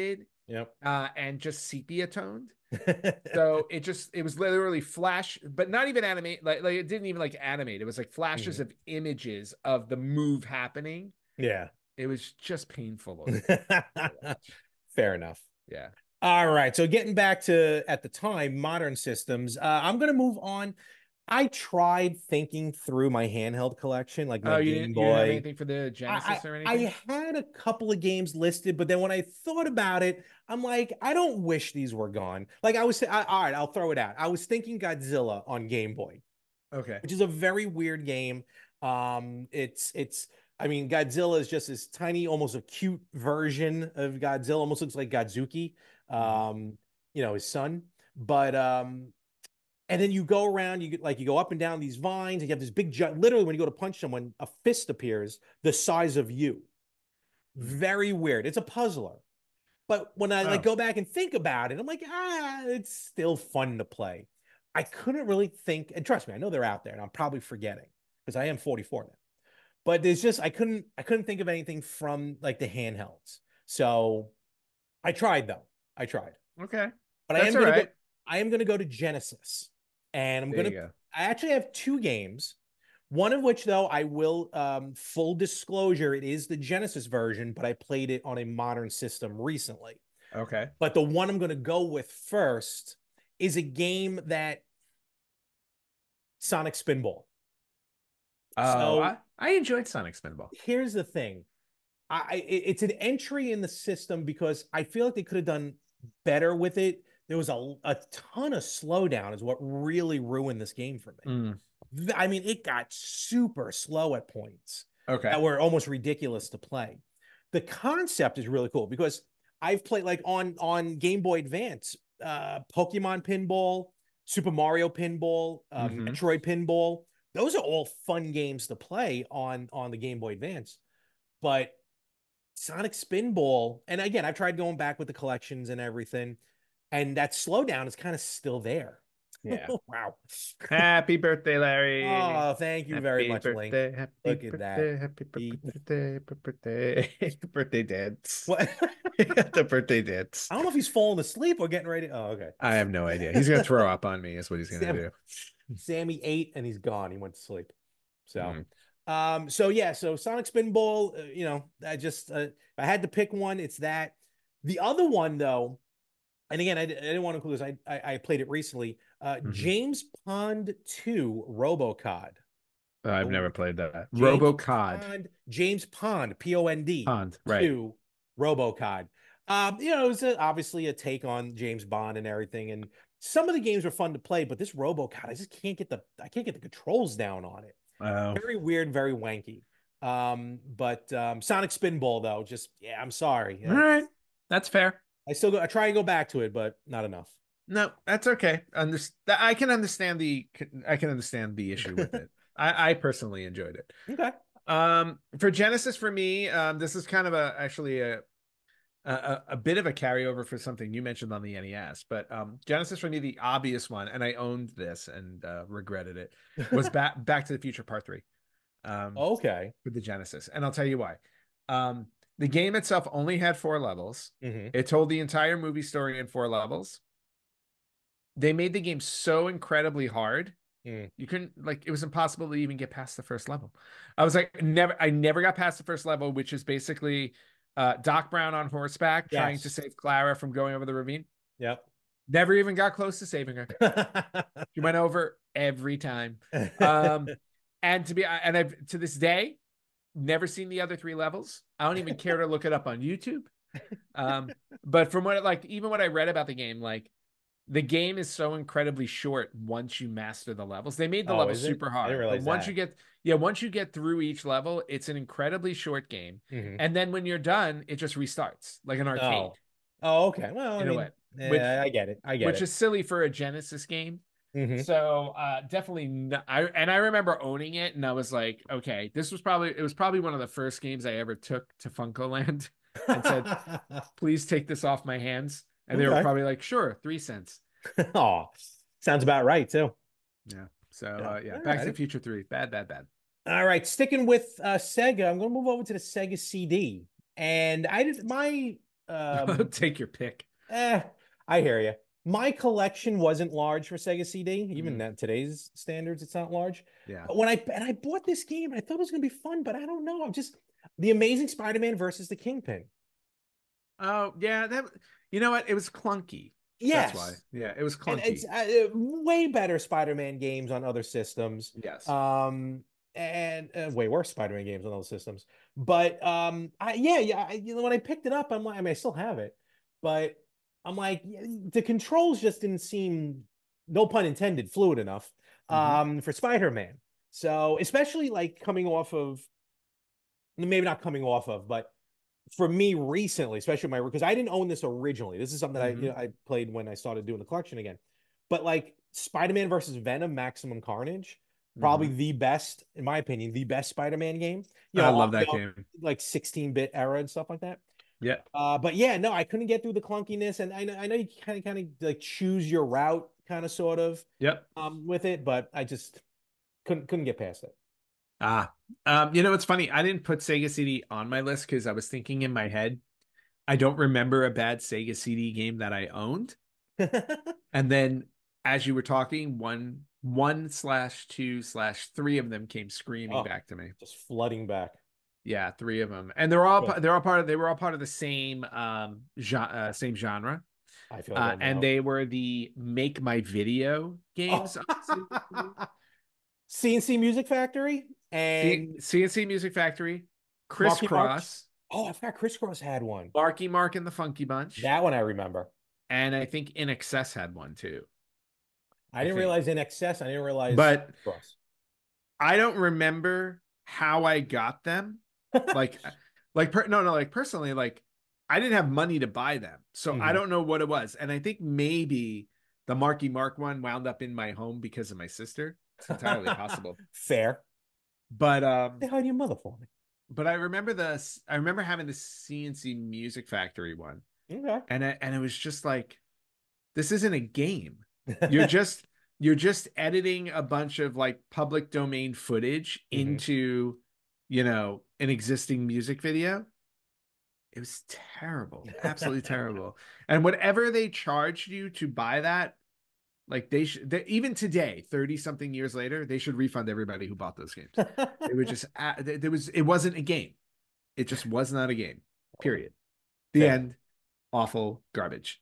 Yep. uh, and just sepia toned. So it just it was literally flash, but not even animate. Like like it didn't even like animate. It was like flashes Mhm. of images of the move happening. Yeah. It was just painful to watch. Fair enough. Yeah. All right. So getting back to at the time, modern systems, uh, I'm going to move on. I tried thinking through my handheld collection, like my Oh, you Game didn't you didn't have Boy. anything for the I, Genesis or I anything? I had a couple of games listed, but then when I thought about it, I'm like, I don't wish these were gone. Like I was, I, all right, I'll throw it out. I was thinking Godzilla on Game Boy, Okay. which is a very weird game. Um, it's it's I mean, Godzilla is just this tiny, almost a cute version of Godzilla. Almost looks like Godzuki, Mhm. um, you know, his son. But um, and then you go around, you get like you go up and down these vines, and you have this big giant. Literally, when you go to punch someone, a fist appears the size of you. Mm. Very weird. It's a puzzler. But when I like Oh, go back and think about it, I'm like, ah, it's still fun to play. I couldn't really think, and trust me, I know they're out there, and I'm probably forgetting because I am forty-four now. But there's just I couldn't I couldn't think of anything from like the handhelds. So I tried though. I tried. okay. But I That's am all gonna go right. I am gonna go to Genesis. And I'm There you gonna go. I actually have two games. One of which though I will um full disclosure, it is the Genesis version, but I played it on a modern system recently. Okay. But the one I'm gonna go with first is a game that Sonic Spinball. Oh, So I I enjoyed Sonic Spinball. here's the thing. I it's an entry in the system because I feel like they could have done better with it. There was a, a ton of slowdown is what really ruined this game for Mm, me. I mean, it got super slow at points okay. that were almost ridiculous to play. The concept is really cool because I've played like on on Game Boy Advance, uh, Pokemon Pinball, Super Mario Pinball, uh, Hmm. Metroid Pinball. Those are all fun games to play on on the Game Boy Advance. But Sonic Spinball, and again, I've tried going back with the collections and everything, and that slowdown is kind of still there. Yeah. Wow. Happy birthday, Larry. Oh, thank you very Happy much, Link. birthday. Happy Look at that. birthday. Happy He, birthday. Happy birthday. Birthday dance. what? The birthday dance. I don't know if he's falling asleep or getting ready. Oh, okay. I have no idea. He's gonna throw up on me, is what he's gonna Sam, do. Sammy ate and he's gone. He went to sleep. So, Mm. um, so yeah, so Sonic Spinball, uh, you know, I just, uh, if I had to pick one, it's that. The other one, though, and again, I, I didn't want to include this. I, I, I played it recently. Uh, Hmm. James Pond two RoboCod. I've So never played that. James RoboCod. Pond, James Pond, P O N D Pond. Right. two RoboCod. Um, you know, it was a, obviously a take on James Bond and everything. And some of the games were fun to play, but this RoboCod, I just can't get the I can't get the controls down on it. Oh. Very weird, very wanky. Um, but um, Sonic Spinball though, just yeah, I'm sorry. All right. That's That's fair. I still go. I try and go back to it, but not enough. No, that's okay. Underst I can understand the I can understand the issue with it. I, I personally enjoyed it. Okay. Um, for Genesis, for me, um, this is kind of a actually a, a a bit of a carryover for something you mentioned on the N E S. But um, Genesis for me, the obvious one, and I owned this and uh, regretted it, was back Back to the Future Part Three. Um, Okay. with the Genesis, and I'll tell you why. Um, the game itself only had four levels. Hmm. It told the entire movie story in four levels. They made the game so incredibly hard. Mm. You couldn't like it was impossible to even get past the first level. I was like, never, I never got past the first level, which is basically uh, Doc Brown on horseback trying to Yes. save Clara from going over the ravine. Yep. Never even got close to saving her. She went over every time. Um, and to be and I've to this day never seen the other three levels. I don't even care to look it up on YouTube. Um, but from what like even what I read about the game, like the game is so incredibly short once you master the levels. They made the Oh, level is it? super I didn't hard, but realize once you that. get yeah, once you get through each level, it's an incredibly short game. Hmm. And then when you're done, it just restarts like an Oh. arcade Oh, okay. Well, I in a way, mean, which yeah, I get it. I get which it. is silly for a Genesis game. Hmm. So uh definitely not, I and I remember owning it and I was like, okay, this was probably it was probably one of the first games I ever took to Funkoland and said, please take this off my hands. And they were Okay. probably like, sure, three cents. Oh, sounds about right too. Yeah. So Yeah. uh yeah, All Back to the right. Future three. Bad, bad, bad. All right. Sticking with uh, Sega, I'm going to move over to the Sega C D. And I did my Um, Take your pick. eh, I hear you. My collection wasn't large for Sega C D, even Mm, at today's standards, it's not large. yeah. But when I and I bought this game, I thought it was gonna be fun, but I don't know. I'm just the Amazing Spider-Man versus the Kingpin. Oh, yeah, that you know what? It was clunky. That's why. Yes, Yeah, it was and it's clunky. uh, way better Spider-Man games on other systems. Yes. Um, and uh, way worse Spider-Man games on other systems. But um, I yeah yeah. I, you know, when I picked it up, I'm like, I mean, I still have it, but I'm like, yeah, the controls just didn't seem, no pun intended, fluid enough Hmm. um for Spider-Man. So especially like coming off of, maybe not coming off of, but for me recently, especially my, because I didn't own this originally. This is something that I you Hmm. know I played when I started doing the collection again. But like Spider-Man versus Venom, Maximum Carnage, probably Hmm. the best, in my opinion, the best Spider-Man game. You I know, all love the that game. like sixteen-bit era and stuff like that. Yeah. Uh, but yeah, no, I couldn't get through the clunkiness, and I know I know you kind of kind of like choose your route, kind of sort of Yep. um with it, but I just couldn't couldn't get past Ah. Um, you know, it's funny. I didn't put Sega C D on my list because I was thinking in my head, I don't remember a bad Sega C D game that I owned. it. And then as you were talking, one one slash two slash three of them came screaming Oh, back to me. just flooding back. Yeah, three of them, and they're all Good. they're all part of they were all part of the same um genre, uh, same genre, I feel like uh, I and know. they were the Make My Video Oh, games. C N C Music Factory C and CNC Music Factory, Marky Mark. Crisscross, Oh, I forgot Crisscross had one. Marky Mark and the Funky Bunch, That one I remember. and I think In Excess had one too. I I didn't think, realize In Excess. I didn't realize but Crisscross. I don't remember how I got them. Like, like per, no, no, like personally, like I didn't have money to buy them, so I Hmm. don't know what it was. And I think maybe the Marky Mark one wound up in my home because of my sister. It's entirely possible. Fair. But um, They hide your mother for me. but I remember the I remember having the C N C Music Factory one, Okay. and I, and it was just like, this isn't a game. You're just you're just editing a bunch of like public domain footage Hmm. into, you know, an existing music video. It was terrible, absolutely terrible. And whatever they charged you to buy that, like they should, they, even today, thirty something years later, they should refund everybody who bought those games. It was just, uh, there was, it wasn't a game. It just was not a game, period. The Fair. end. Awful garbage.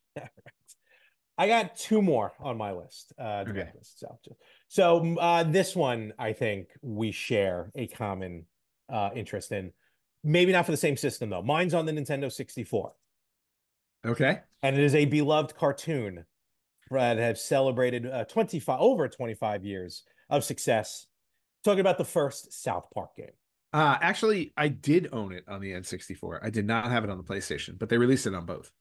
I got two more on my list, uh, to be Okay. honest. So, so uh, this one, I think we share a common uh, interest in. Maybe not for the same system, though. Mine's on the Nintendo sixty-four, Okay. and it is a beloved cartoon that has celebrated uh, twenty-five, over twenty-five years of success. Talking about the first South Park game. Uh, actually, I did own it on the N sixty-four. I did not have it on the PlayStation, but they released it on both.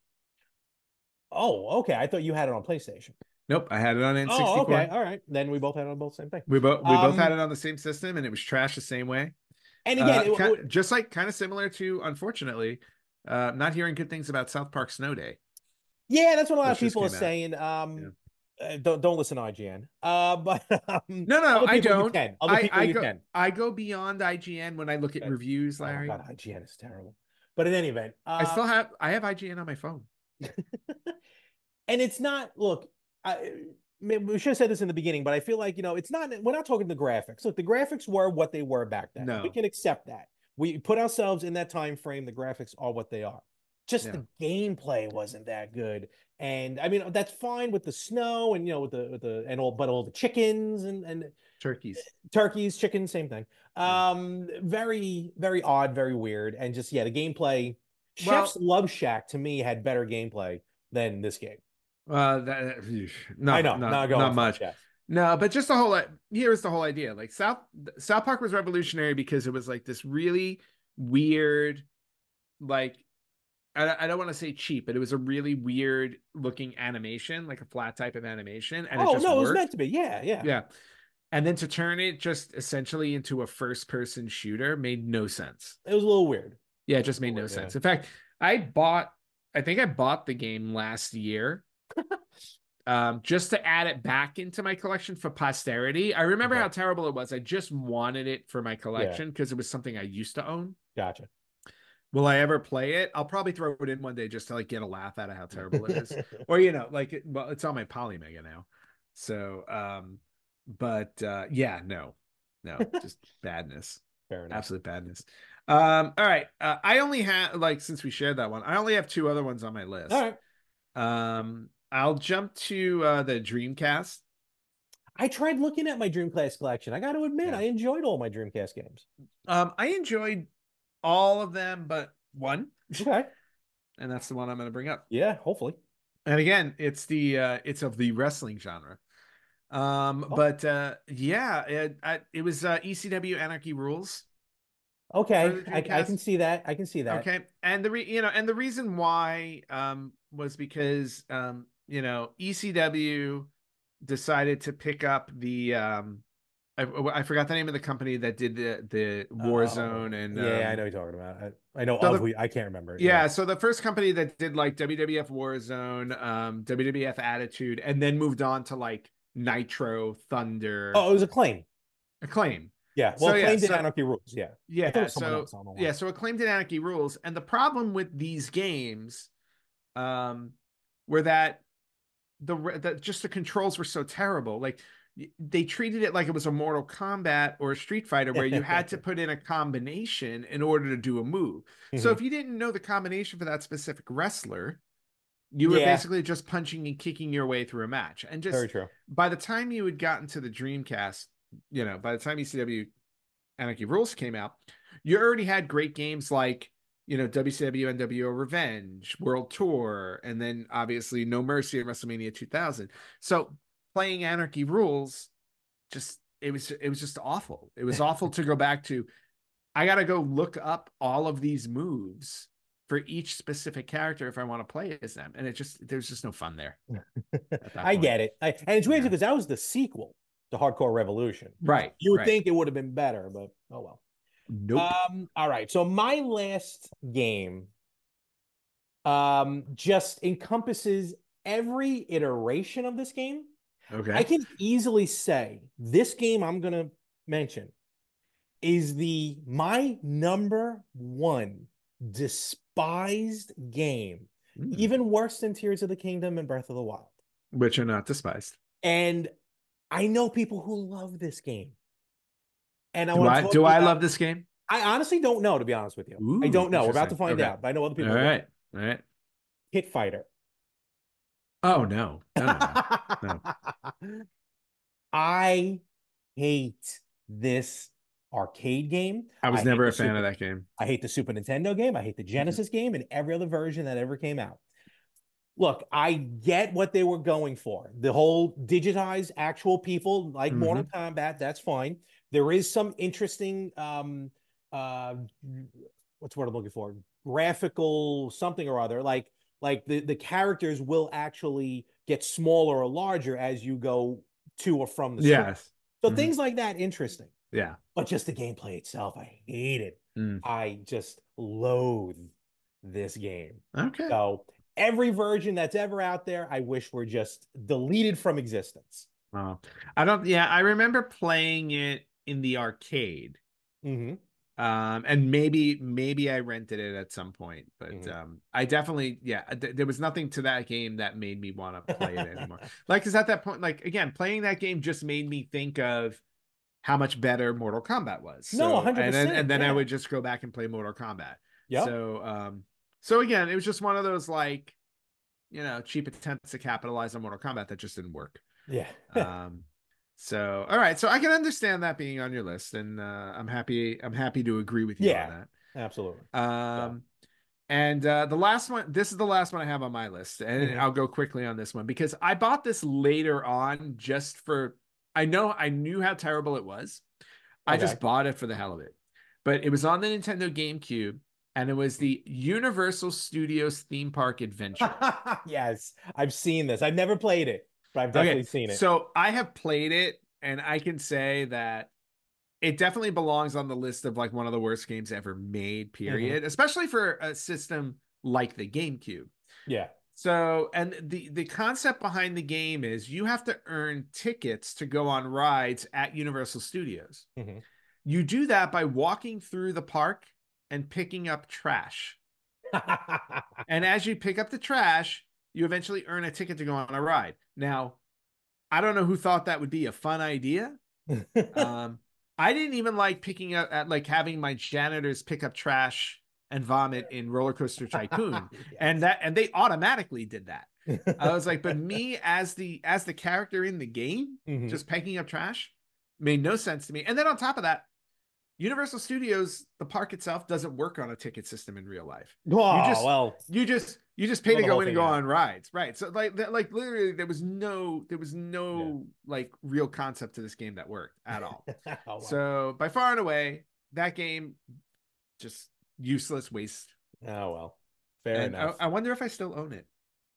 Oh, okay. I thought you had it on PlayStation. Nope, I had it on Oh, okay. N sixty-four. All right. Then we both had it on both same thing. We both we both had Um, it on the same system, and it was trash the same way. and again, Uh, it, ki- it, just like kind of similar to, unfortunately, uh, not hearing good things about South Park Snow Day, yeah, that's what a lot of which just people are came out. saying. Yeah. Um, uh, don't don't listen to I G N. Uh, but um, No, no, other I people you don't. can. Other I people I you go can. I go beyond I G N when I look at Okay. reviews, Oh my Larry. God, I G N is terrible. But in any event, I uh, still have I have I G N on my phone. and it's not. Look, I we should have said this in the beginning, but I feel like you know it's not. We're not talking the graphics. Look, the graphics were what they were back then. We No. can accept that. We put ourselves in that time frame. The graphics are what they are. Just Yeah. the gameplay wasn't that good. And I mean that's fine with the snow and you know with the with the and all but all the chickens and and Turkeys. turkeys, chickens, same thing. Yeah. Um, very, very odd, very weird, and just yeah, the gameplay. Chef's Well, Love Shack to me had better gameplay than this game. uh, that, I not know, not not going not for much. yes. No, but just the whole here's the whole idea. Like South South Park was revolutionary because it was like this really weird, like I, I don't want to say cheap, but it was a really weird looking animation, like a flat type of animation, and it Oh just no, it was meant worked. to be. Yeah, yeah. Yeah. And then to turn it just essentially into a first person shooter made no sense. It was a little weird. Yeah, it just A made little no weird, yeah. sense. In fact, I bought, I think I bought the game last year um, just to add it back into my collection for posterity. I remember Okay. how terrible it was. I just wanted it for my Yeah, collection because it was something I used to own. gotcha. Will I ever play it? I'll probably throw it in one day just to like get a laugh out of how terrible it is. Or you know, like it, well, it's on my Polymega now. So um, but uh yeah, no, no, just badness. Fair enough. Absolute badness. Um, all right. Uh, I only have like since we shared that one, I only have two other ones on my All list. right. Um, I'll jump to uh the Dreamcast. I tried looking at my Dreamcast collection. I got to admit, Yeah. I enjoyed all my Dreamcast games. Um, I enjoyed all of them but one, Okay. and that's the one I'm going to bring up. Yeah, hopefully. And again, it's the uh it's of the wrestling genre. Um, Oh, but uh yeah, it I, it was uh E C W Anarchy Rules for okay. the I, I can Dreamcast. see that. I can see that. Okay. And the re you know, and the reason why um was because um, you know, E C W decided to pick up the um I, I forgot the name of the company that did the the Oh, Warzone and yeah, I um know what you're talking about. I, I know so of the we. I can't remember it. Yeah. yeah, so the first company that did like W W F Warzone, um, W W F Attitude, and then moved on to like Nitro, Thunder, Oh, it was Acclaim. Acclaim. Yeah. Well, So yeah, Acclaim did so Anarchy Rules. Yeah. I thought it yeah, was someone so else. I don't know why. yeah, so Acclaim did Anarchy Rules, and the problem with these games, um, were that the that just the controls were so terrible. Like they treated it like it was a Mortal Kombat or a Street Fighter where you had to put in a combination in order to do a move. So hmm if you didn't know the combination for that specific wrestler, you were Yeah. basically just punching and kicking your way through a match. And Very just true. by the time you had gotten to the Dreamcast, you know, by the time E C W Anarchy Rules came out, you already had great games like, you know, W C W N W O Revenge, World Tour, and then obviously No Mercy at WrestleMania two thousand. So playing Anarchy Rules, just it was it was just awful. It was awful to go back to. I gotta go look up all of these moves for each specific character if I want to play as them, and it just there's just no fun there at that I point. get it. I, and it's weird Yeah. because that was the sequel to Hardcore Revolution. Right. You would Right. think it would have been better, but oh well. Nope. Um, all right. So my last game um just encompasses every iteration of this game. I Okay. can easily say this game I'm gonna mention is the my number one despised game, Mm. even worse than Tears of the Kingdom and Breath of the Wild. Which are not despised. And I know people who love this game. And I Do want to I talk do to you I about love this game? I honestly don't know, to be honest with you. I Ooh, don't know. We're about to interesting. find Okay. out, but I know other All people do. right. All right. Pit Fighter. Oh no. No, no, no. No. I hate this arcade game. I I was hate never the a fan Super of that game. I hate the Super Nintendo game. I hate the Genesis game and every other version that ever came out. Look, I get what they were going for. The whole digitized actual people like Mortal Mm-hmm. Kombat, that's fine. There is some interesting um uh what's the word I'm looking for? Graphical something or other. Like like the, the characters will actually get smaller or larger as you go to or from the screen. Yes. So Mm-hmm. things like that, interesting. Yeah. But just the gameplay itself, I hate it. Mm. I just loathe this game. Okay. So every version that's ever out there, I wish were just deleted from existence. Well, I don't. Yeah, I remember playing it in the arcade. Mm-hmm. Um, and maybe maybe I rented it at some point, but Mm-hmm. um, I definitely yeah, th there was nothing to that game that made me want to play it anymore. Like, because at that point, like again, playing that game just made me think of how much better Mortal Kombat was. No, So and then and one hundred percent. then I Yeah. would just go back and play Mortal Kombat. Yep. So um, so again, it was just one of those like, you know, cheap attempts to capitalize on Mortal Kombat that just didn't work. Yeah. Um, so all right, so I can understand that being on your list, and uh, I'm happy. I'm happy to agree with you Yeah. on Absolutely. that. So. Um, and uh, the last one, this is the last one I have on my list, and Mm-hmm. I'll go quickly on this one because I bought this later on just for. I know I knew how terrible it was. I Okay. just bought it for the hell of it, but it was on the Nintendo GameCube, and it was the Universal Studios Theme Park Adventure. Yes, I've seen this. I've never played it, but I've Okay, definitely seen it. so I have played it, and I can say that it definitely belongs on the list of like one of the worst games ever made, Mm-hmm. period, especially for a system like the GameCube. Yeah. So, and the the concept behind the game is you have to earn tickets to go on rides at Universal Studios. Mm-hmm. You do that by walking through the park and picking up trash. And as you pick up the trash, you eventually earn a ticket to go on a ride. Now, I don't know who thought that would be a fun idea. Um, I didn't even like picking up at like having my janitors pick up trash and vomit in Roller Coaster Tycoon, Yes. and that and they automatically did that. I was like, but me as the as the character in the game, Mhm. just picking up trash made no sense to me. And then on top of that, Universal Studios, the park itself doesn't work on a ticket system in real life. Oh, You just well, you just you just pay throw to the go whole in and thing go out. on rides, right? So like that, like literally, there was no there was no Yeah. like real concept to this game that worked at all. Oh, well. So by far and away, that game just useless waste. Oh, well. Fair And I, enough. I wonder if I still own it.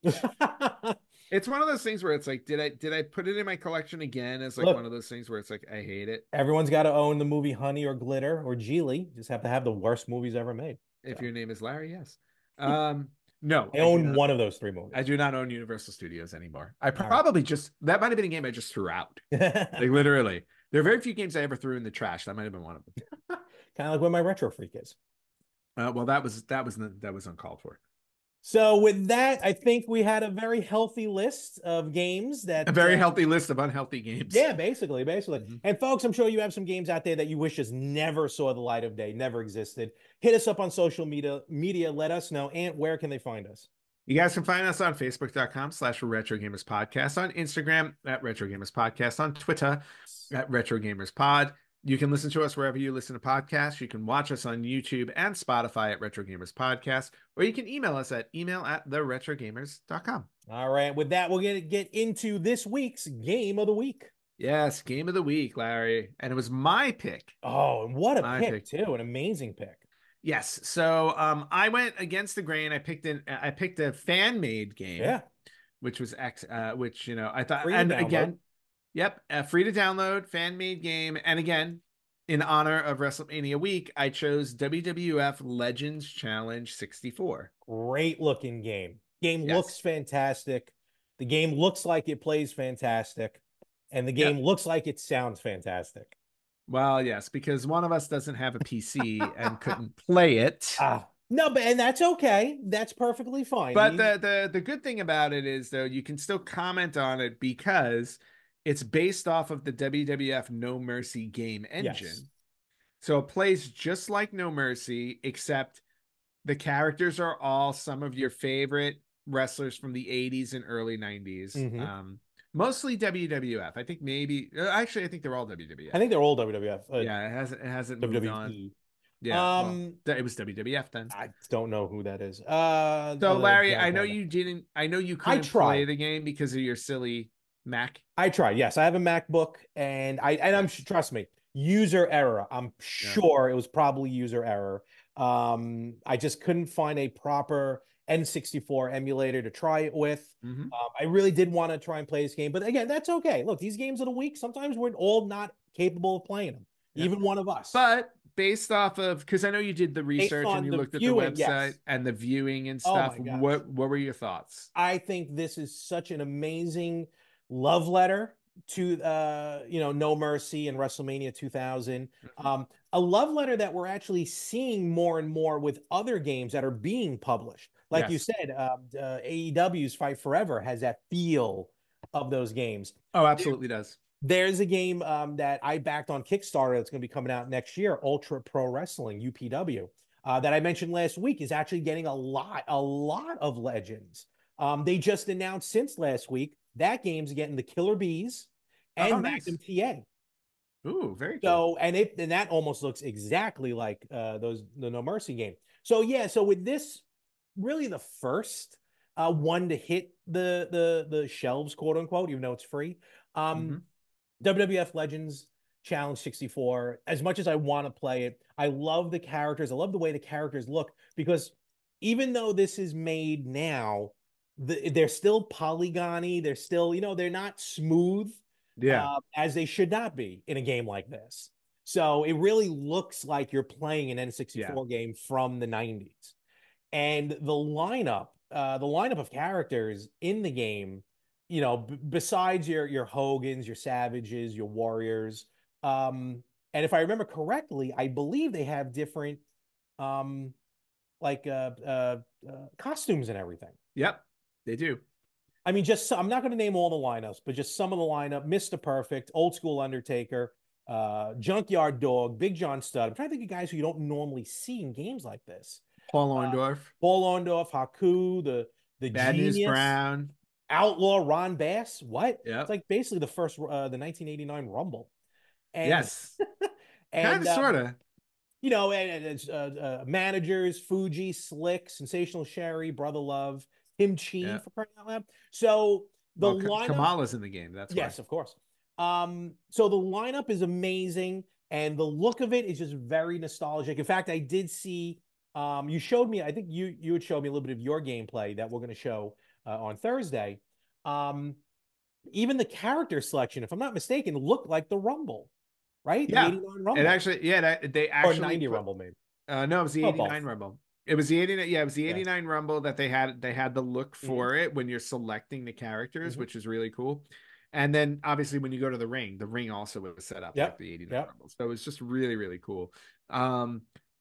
It's one of those things where it's like, did I did I put it in my collection again as like one of Look, those things where it's like I hate it. everyone's got to own the movie Honey or Glitter or Geely. Just have to have the worst movies ever made. If So your name is Larry, yes. Um, no, I I do own not. one of those three movies. I do not own Universal Studios anymore. I All right. probably just that might have been a game I just threw out. Like literally, there are very few games I ever threw in the trash. That might have been one of them. Kind of like what my Retro Freak is. Uh, well, that was that was that was uncalled for. So with that, I think we had a very healthy list of games that A very uh, healthy list of unhealthy games. Yeah, basically, basically. Mhm. And folks, I'm sure you have some games out there that you wish just never saw the light of day, never existed. Hit us up on social media, media, let us know. And where can they find us? You guys can find us on Facebook.com slash Retro Gamers Podcast, on Instagram at Retro Gamers Podcast, on Twitter at Retro Gamers Pod. You can listen to us wherever you listen to podcasts. You can watch us on YouTube and Spotify at Retro Gamers Podcast, or you can email us at email at the retro gamers dot com. All right. With that, we're going to get into this week's game of the week. Yes, game of the week, Larry. And it was my pick. Oh, and what a My pick, pick. too. An amazing pick. Yes. So um, I went against the grain. I picked an I picked a fan made game. Yeah. Which was X, uh, which you know I thought, Free to and download. again, yep, uh, free to download, fan made game, and again, in honor of WrestleMania week, I chose W W F Legends Challenge sixty-four. Great looking game. Game Yes. looks fantastic. The game looks like it plays fantastic, and the game Yep. looks like it sounds fantastic. Well, yes, because one of us doesn't have a P C and couldn't play it. Ah, no, but and that's okay. That's perfectly fine. But You- the the the good thing about it is though you can still comment on it because it's based off of the W W F No Mercy game engine. Yes. So it plays just like No Mercy, except the characters are all some of your favorite wrestlers from the eighties and early nineties. Mhm. Um, mostly W W F. I think maybe uh, actually I think they're all W W F. I think they're all W W F. Uh, yeah, it hasn't it hasn't moved W on. W E. Yeah, Um, well, it was W W F then. I don't know who that is. Uh, So other than Larry, John I know Cena. you didn't. I know you I couldn't tried. play the game because of your silly Mac. I tried. Yes, I have a MacBook, and I and I'm trust me, user error. I'm sure it was probably user error. Um, I just couldn't find a proper N sixty-four emulator to try it with. Mhm. Um, I really did want to try and play this game, but again, that's okay. Look, these games of the week, sometimes we're all not capable of playing them, Yeah. even one of us. But based off of, because I know you did the research on and you the looked viewing, at the yes. website and the viewing and Oh stuff. my gosh. what what were your thoughts? I think this is such an amazing love letter to uh you know No Mercy and WrestleMania two thousand. Mhm. Um, a love letter that we're actually seeing more and more with other games that are being published. Like you Yes. said, uh, uh, A E W's Fight Forever has that feel of those games. Oh, absolutely does. There's a game um, that I backed on Kickstarter that's going to be coming out next year, Ultra Pro Wrestling, U P W, uh, that I mentioned last week is actually getting a lot, a lot of legends. Um, they just announced since last week that game's getting the Killer Bees and Oh, nice. Magnum T A. Ooh, very cool. So, and it and that almost looks exactly like uh, those the No Mercy game. So yeah, so with this, really the first uh, one to hit the the the shelves, quote unquote, even though it's free. Um, Mhm. W W F Legends Challenge sixty-four. As much as I want to play it, I love the characters. I love the way the characters look because even though this is made now, the, they're still polygony. They're still, you know, they're not smooth Yeah. uh, as they should not be in a game like this. So it really looks like you're playing an N sixty-four game from the nineties. And the lineup, uh, the lineup of characters in the game, you know, b- besides your your Hogans, your Savages, your Warriors, um, and if I remember correctly, I believe they have different um, like uh, uh, uh, costumes and everything. Yep, they do. I mean, just I'm not going to name all the lineups, but just some of the lineup: Mister Perfect, Old School Undertaker, uh, Junkyard Dog, Big John Studd. I'm trying to think of guys who you don't normally see in games like this. Paul Uh, Orndorff, Paul Orndorff, Haku, the the Bad News Genius, Brown. Outlaw Ron Bass. What? It's Yep. like basically the first uh, the nineteen eighty-nine Rumble, and Yes. Kind and of, um, sort of. you know, and, and it's uh, uh, managers, Fuji, Slick, Sensational Sherry, Brother Love, Tim Chi Yeah. for crying out loud. So the Well, K- lineup, Kamala's in the game. That's why. yes, of course. Um, so the lineup is amazing, and the look of it is just very nostalgic. In fact, I did see um, you showed me. I think you you had showed me a little bit of your gameplay that we're going to show uh, on Thursday. Um, even the character selection, if I'm not mistaken, looked like the Rumble, right? The Yeah. eighty-nine It Rumble actually, yeah, that, they or actually ninety put, Rumble, maybe. uh, no, it was the Oh, eighty-nine both. Rumble. It was the eighty-nine, yeah, it was the Yeah. eighty-nine Rumble that they had, they had the look hmm for it when you're selecting the characters, hmm which is really cool. And then obviously when you go to the ring, the ring also was set up like Yep. the eighty-nine Yep. Rumble. So it's just really, really cool. Um,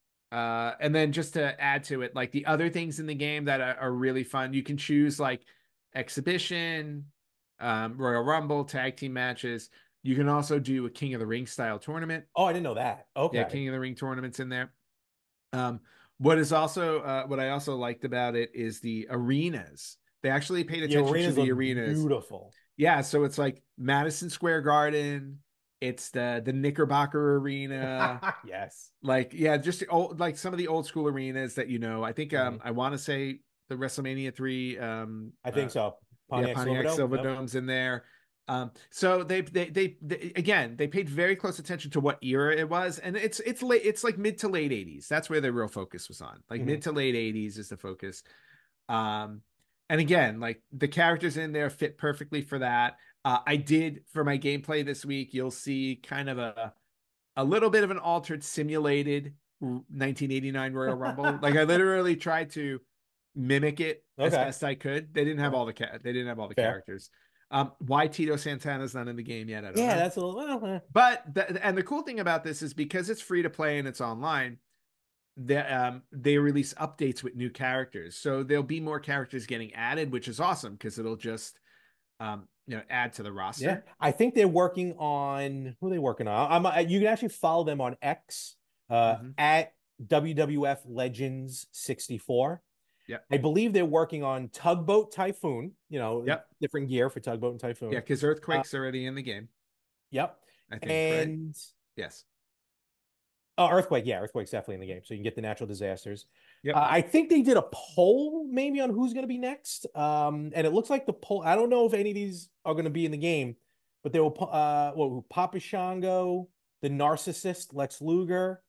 uh, and then just to add to it, like the other things in the game that are, are really fun, you can choose like exhibition, um, Royal Rumble, tag team matches. You can also do a King of the Ring style tournament. Oh, I didn't know that. Yeah, Okay. King of the Ring tournaments in there. Um, what is also uh, what I also liked about it is the arenas. They actually paid The attention to arenas the look arenas. beautiful. Yeah, so it's like Madison Square Garden, it's the the Knickerbocker Arena, Yes. like yeah, just old, like some of the old school arenas that you know. I think um hmm I want to say the WrestleMania three um I think uh so. yeah, Pontiac Pontiac Silverdome. Yep. Silverdome's in there. Um, so they, they they they again they paid very close attention to what era it was, and it's it's late it's like mid to late eighties. That's where the real focus was on. Like hmm mid to late eighties is the focus. Um, and again, like the characters in there fit perfectly for that. Uh, I did for my gameplay this week. You'll see kind of a a little bit of an altered, simulated nineteen eighty-nine Royal Rumble. Like I literally tried to mimic it as Okay. best I could. They didn't have Yeah. all the ca- they didn't have all the Fair. characters. Um, why Tito Santana's not in the game yet, I don't Yeah, know. that's a little. Well, eh. But the, and the cool thing about this is because it's free to play and it's online, that um, they release updates with new characters. So there'll be more characters getting added, which is awesome because it'll just um, you know add to the Yeah. roster. I think they're working on who are they working on? I'm, uh, you can actually follow them on X uh, Mm-hmm. at W W F Legends sixty-four. Yep. I believe they're working on Tugboat Typhoon, you know, Yep. different gear for Tugboat and Yeah, Typhoon. because Uh, Earthquake's already in the game, yep. I think, right? And Yes. oh, Earthquake, yeah, Earthquake's definitely in the game. So you can get the natural disasters. Yep. Uh, I think they did a poll maybe on who's going to be next. Um, and it looks like the poll, I don't know if any of these are going to be in the game, but they were, uh, well, Papa Shango, the narcissist, Lex Luger,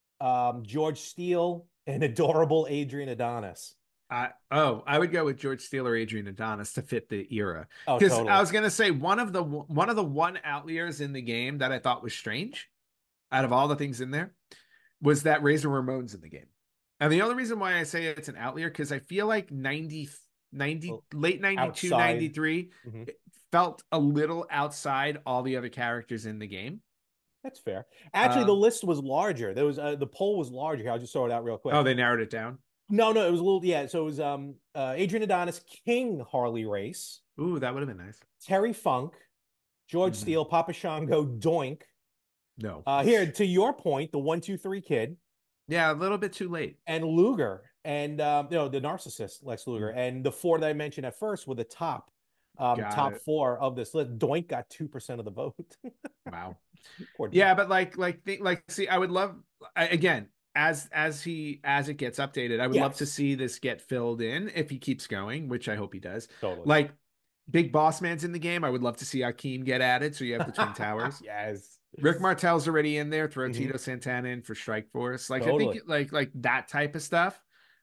um, George Steele, and adorable Adrian Adonis. I oh, I would go with George Steele or Adrian Adonis to fit the era. Oh, Because I totally. was gonna say one of the one of the one outliers in the game that I thought was strange, out of all the things in there, was that Razor Ramon's in the game. And the only reason why I say it's an outlier because I feel like ninety, ninety Well, late ninety-two, outside. ninety-three Mhm. it felt a little outside all the other characters in the game. That's fair. Actually, the Um, list was larger. There was uh, the poll was larger. I just saw it out real oh, quick. they narrowed it down. No, no, it was a little, yeah. So it was um uh Adrian Adonis, King Harley Race, Ooh, that would have been nice. Terry Funk, George Mhm. Steele, Papa Shango, Doink. No. Uh here, to your point, the one, two, three kid, Yeah, a little bit too late. and Luger, and um, you know, the narcissist, Lex Luger. Mm, And the four that I mentioned at first were the top um got top it. four of this list. Doink got two percent of the vote. Wow. Poor Doink. Yeah, but like like think like see, I would love I, again as as he as it gets updated, I would love to Yes, see this get filled in if he keeps going, which I hope he does. totally. Like Big Boss Man's in the game. I would love to see Akeem get added, so you have the Twin Towers. Yes. Rick Martel's already in there. Throw hmm Tito Santana in for Strike Force. Like I think Totally. like like that type of stuff.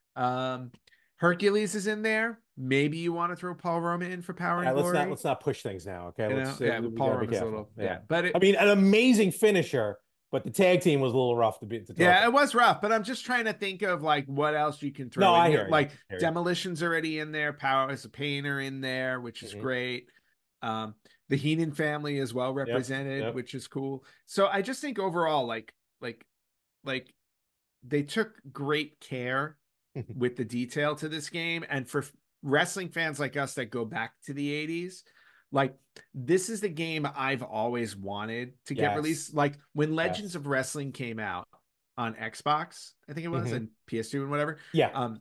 Um, Hercules is in there. Maybe you want to throw Paul Roma in for Power All and right, let's not Glory. let's not push things now. Okay, You know, let's uh, yeah, we Paul gotta be Roma's a careful. little Yeah, yeah, but I it mean, an amazing finisher, but the tag team was a little rough to be to talk yeah, about. it was rough, but I'm just trying to think of like what else you can No, throw in I here. hear you. Like I hear Demolition's already in there, Power as a Painter in there, which you. is hmm great. Um, the Heenan family is well Yep. represented, Yep. which is cool. So I just think overall, like, like, like they took great care with the detail to this game. And for wrestling fans like us that go back to the eighties, like this is the game I've always wanted to get Yes. released. Like when Legends Yes. of Wrestling came out on Xbox, I think it was, Mhm. and P S two and whatever. Yeah. Um,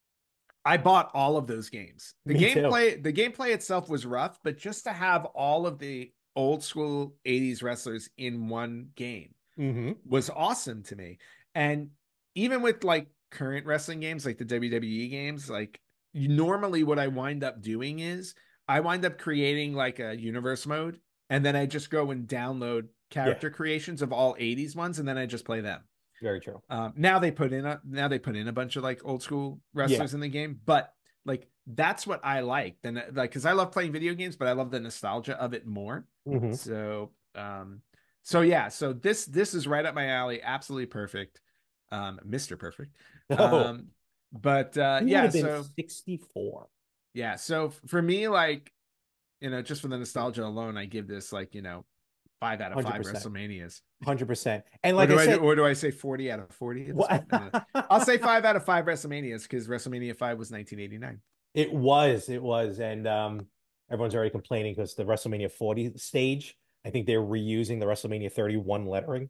I bought all of those games. The Me too. gameplay, the gameplay itself was rough, but just to have all of the old school eighties wrestlers in one game hmm was awesome to me. And even with like current wrestling games, like the W W E games, like normally what I wind up doing is I wind up creating like a universe mode, and then I just go and download Yeah. character creations of all eighties ones, and then I just play them. Very true. Um, now they put in a now they put in a bunch of like old school Yeah. wrestlers in the game, but like that's what I like. Then like because I love playing video games, but I love the nostalgia of it more. hmm So um, so yeah, so this this is right up my alley, absolutely perfect, um, Mister Perfect. Oh, Um, but uh, he would yeah, have been so sixty-four. yeah, so for me, like you know, just for the nostalgia alone, I give this like you know five out of five one hundred percent. WrestleManias. one hundred percent. And Or like do I I do, said, or do I say forty out of forty at this what point? I don't know. I'll say five out of five WrestleManias because WrestleMania five was nineteen eighty-nine. it was, it was. And um, everyone's already complaining because the WrestleMania forty stage, I think they're reusing the WrestleMania thirty-one lettering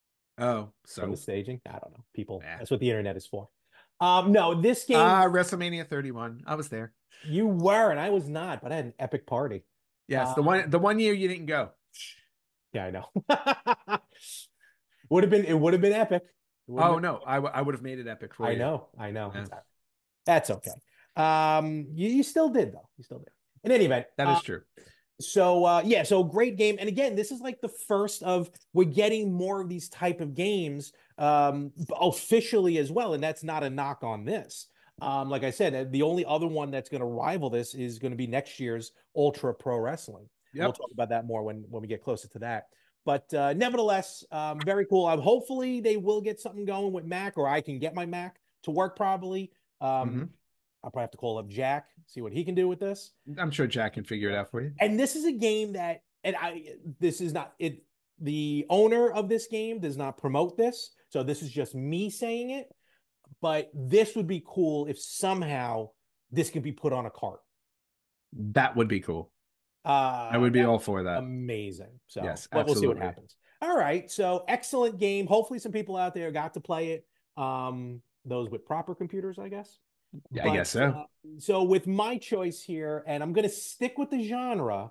Oh, from the so staging. I don't know. People, yeah. that's what the internet is for. Um, no, this game, Ah, uh, WrestleMania thirty-one. I was there. you were, and I was not, but I had an epic party. Yes, the one Um, the one year you didn't go. yeah, I know. Would have been, it would have been epic. It would have Oh been, no, I, I would have made it epic for I you. know, I know. Yeah, That's okay. Um, you, you still did though. You still did. In any event, that uh, is true. so uh, yeah, so great game. And again, this is like the first of we're getting more of these type of games um, officially as well, and that's not a knock on this. Um, like I said, the only other one that's going to rival this is going to be next year's Ultra Pro Wrestling. And we'll Yep. talk about that more when when we get closer to that. But uh, nevertheless, um, very cool. Um, hopefully, they will get something going with Mac, or I can get my Mac to work probably. Um, hmm I'll probably have to call up Jack, see what he can do with this. I'm sure Jack can figure it out for you. And this is a game that, and I, this is not it. The owner of this game does not promote this, so this is just me saying it. But this would be cool if somehow this could be put on a cart. That would be cool. I Uh, would be that all would for be that. amazing. So, Yes, but we'll see what absolutely. happens. All right. So, excellent game. Hopefully, some people out there got to play it. Um, those with proper computers, I guess. Yeah, I But guess so. uh, so with my choice here, and I'm going to stick with the genre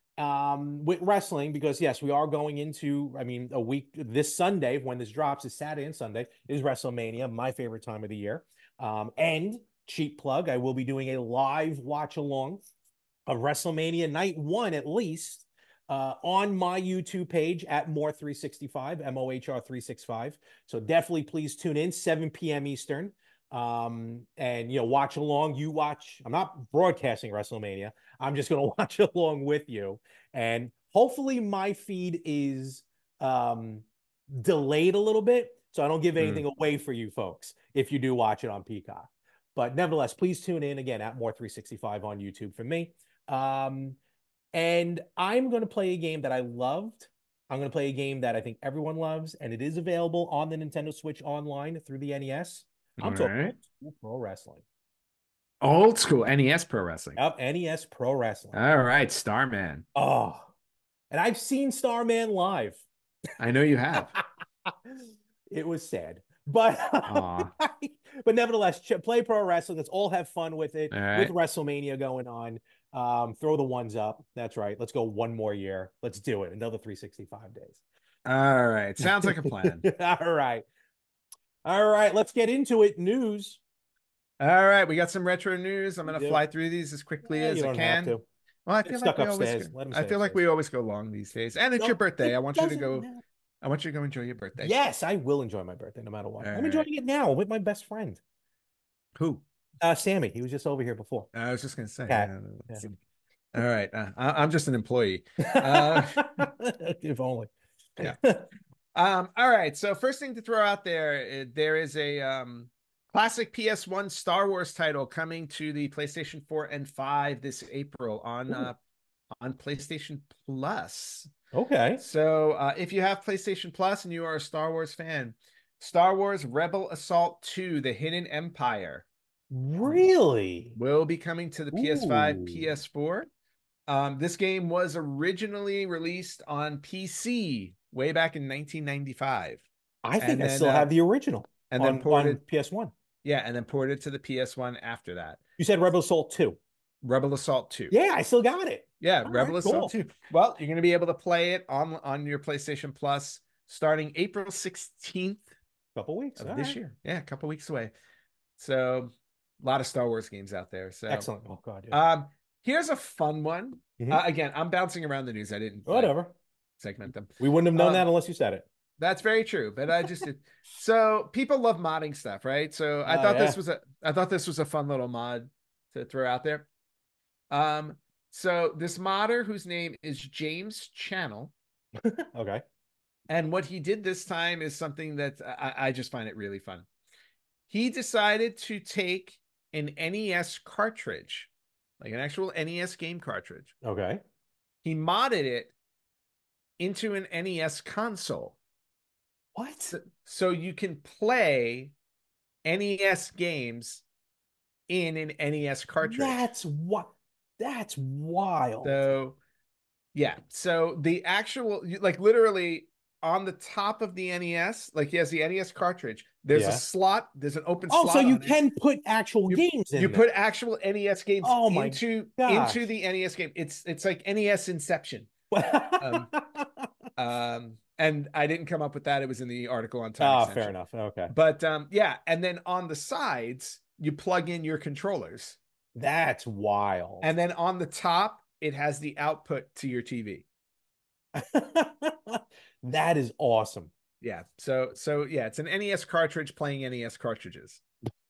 um, with wrestling because yes, we are going into. I mean, a week this Sunday when this drops is Saturday and Sunday is WrestleMania, my favorite time of the year. Um, and cheap plug, I will be doing a live watch along of WrestleMania Night One at least. Uh, on my YouTube page at More three sixty-five, M O H R three sixty-five. So definitely please tune in, seven p.m. Eastern. Um, and you know, watch along. You watch, I'm not broadcasting WrestleMania. I'm just gonna watch along with you. And hopefully my feed is um delayed a little bit. So I don't give anything Mm. away for you folks if you do watch it on Peacock. But nevertheless, please tune in again at More three sixty-five on YouTube for me. Um, and I'm going to play a game that I loved. I'm going to play a game that I think everyone loves, and it is available on the Nintendo Switch online through the N E S. All I'm talking right. old school pro wrestling. Old school N E S Pro Wrestling. Yep, N E S Pro Wrestling. All right, Starman. Oh, and I've seen Starman live. I know you have. It was sad, but Aw. but nevertheless, play pro wrestling. Let's all have fun with it. All With right. WrestleMania going on, um, throw the ones up. That's right. Let's go one more year. Let's do it. Another three sixty-five days. All right. Sounds like a plan. All right. All right. Let's get into it. News. All right. We got some retro news. I'm We going to do. fly through these as quickly Yeah, as you I don't have can. to. Well, I Get feel like stuck we always upstairs. go, Let 'em I stay feel like upstairs. we always go long these days. And it's No, your birthday. it I want you to doesn't go. matter. I want you to go enjoy your birthday. Yes, I will enjoy my birthday no matter what. All I'm right. enjoying it now with my best friend, Who? uh, Sammy. He was just over here before. I was just going to say. Cat. uh, Yeah. All right. Uh, I, I'm just an employee. Uh, If only. yeah. Um, all right. So first thing to throw out there, uh, there is a um, classic P S one Star Wars title coming to the PlayStation four and five this April on uh, on PlayStation Plus. Okay. So uh, if you have PlayStation Plus and you are a Star Wars fan, Star Wars Rebel Assault two: The Hidden Empire Really? will be coming to the P S five, Ooh. P S four. Um, this game was originally released on P C way back in nineteen ninety-five, I think and I then still uh, have the original and then on on ported, P S one. yeah, and then ported to the P S one after that. You said Rebel Assault two. Rebel Assault two. Yeah, I still got it. Yeah, All right, Rebel Assault cool. two. Well, you're going to be able to play it on on your PlayStation Plus starting April sixteenth Couple weeks. of All this right. year. Yeah, a couple weeks away. So, a lot of Star Wars games out there. So, Excellent. Oh God, yeah. um, here's a fun one. Mhm. Uh, again, I'm bouncing around the news. I didn't like Whatever. segment them. We wouldn't have known that Um, unless you said it. that's very true, but I just did. So people love modding stuff, right? So I Oh thought this yeah. was a I thought this was a fun little mod to throw out there. Um, so this modder whose name is James Channel, Okay. and what he did this time is something that I, I just find it really fun. He decided to take an N E S cartridge, like an actual N E S game cartridge. Okay. He modded it into an N E S console. What? So, so you can play N E S games in an N E S cartridge. That's what. That's wild. So, yeah. So the actual, like literally on the top of the N E S, like he has the N E S cartridge. There's Yeah. a slot. There's an open Oh, slot. so you on it. can put actual You, games in you there. put actual N E S games Oh my into gosh. into the N E S game. It's it's like N E S Inception. Um, um, and I didn't come up with that. It was in the article on Time Ah, Extension. fair enough. Okay. But um, yeah, and then on the sides, you plug in your controllers. That's wild. And then on the top, it has the output to your T V. That is awesome. Yeah. So so yeah, it's an N E S cartridge playing N E S cartridges.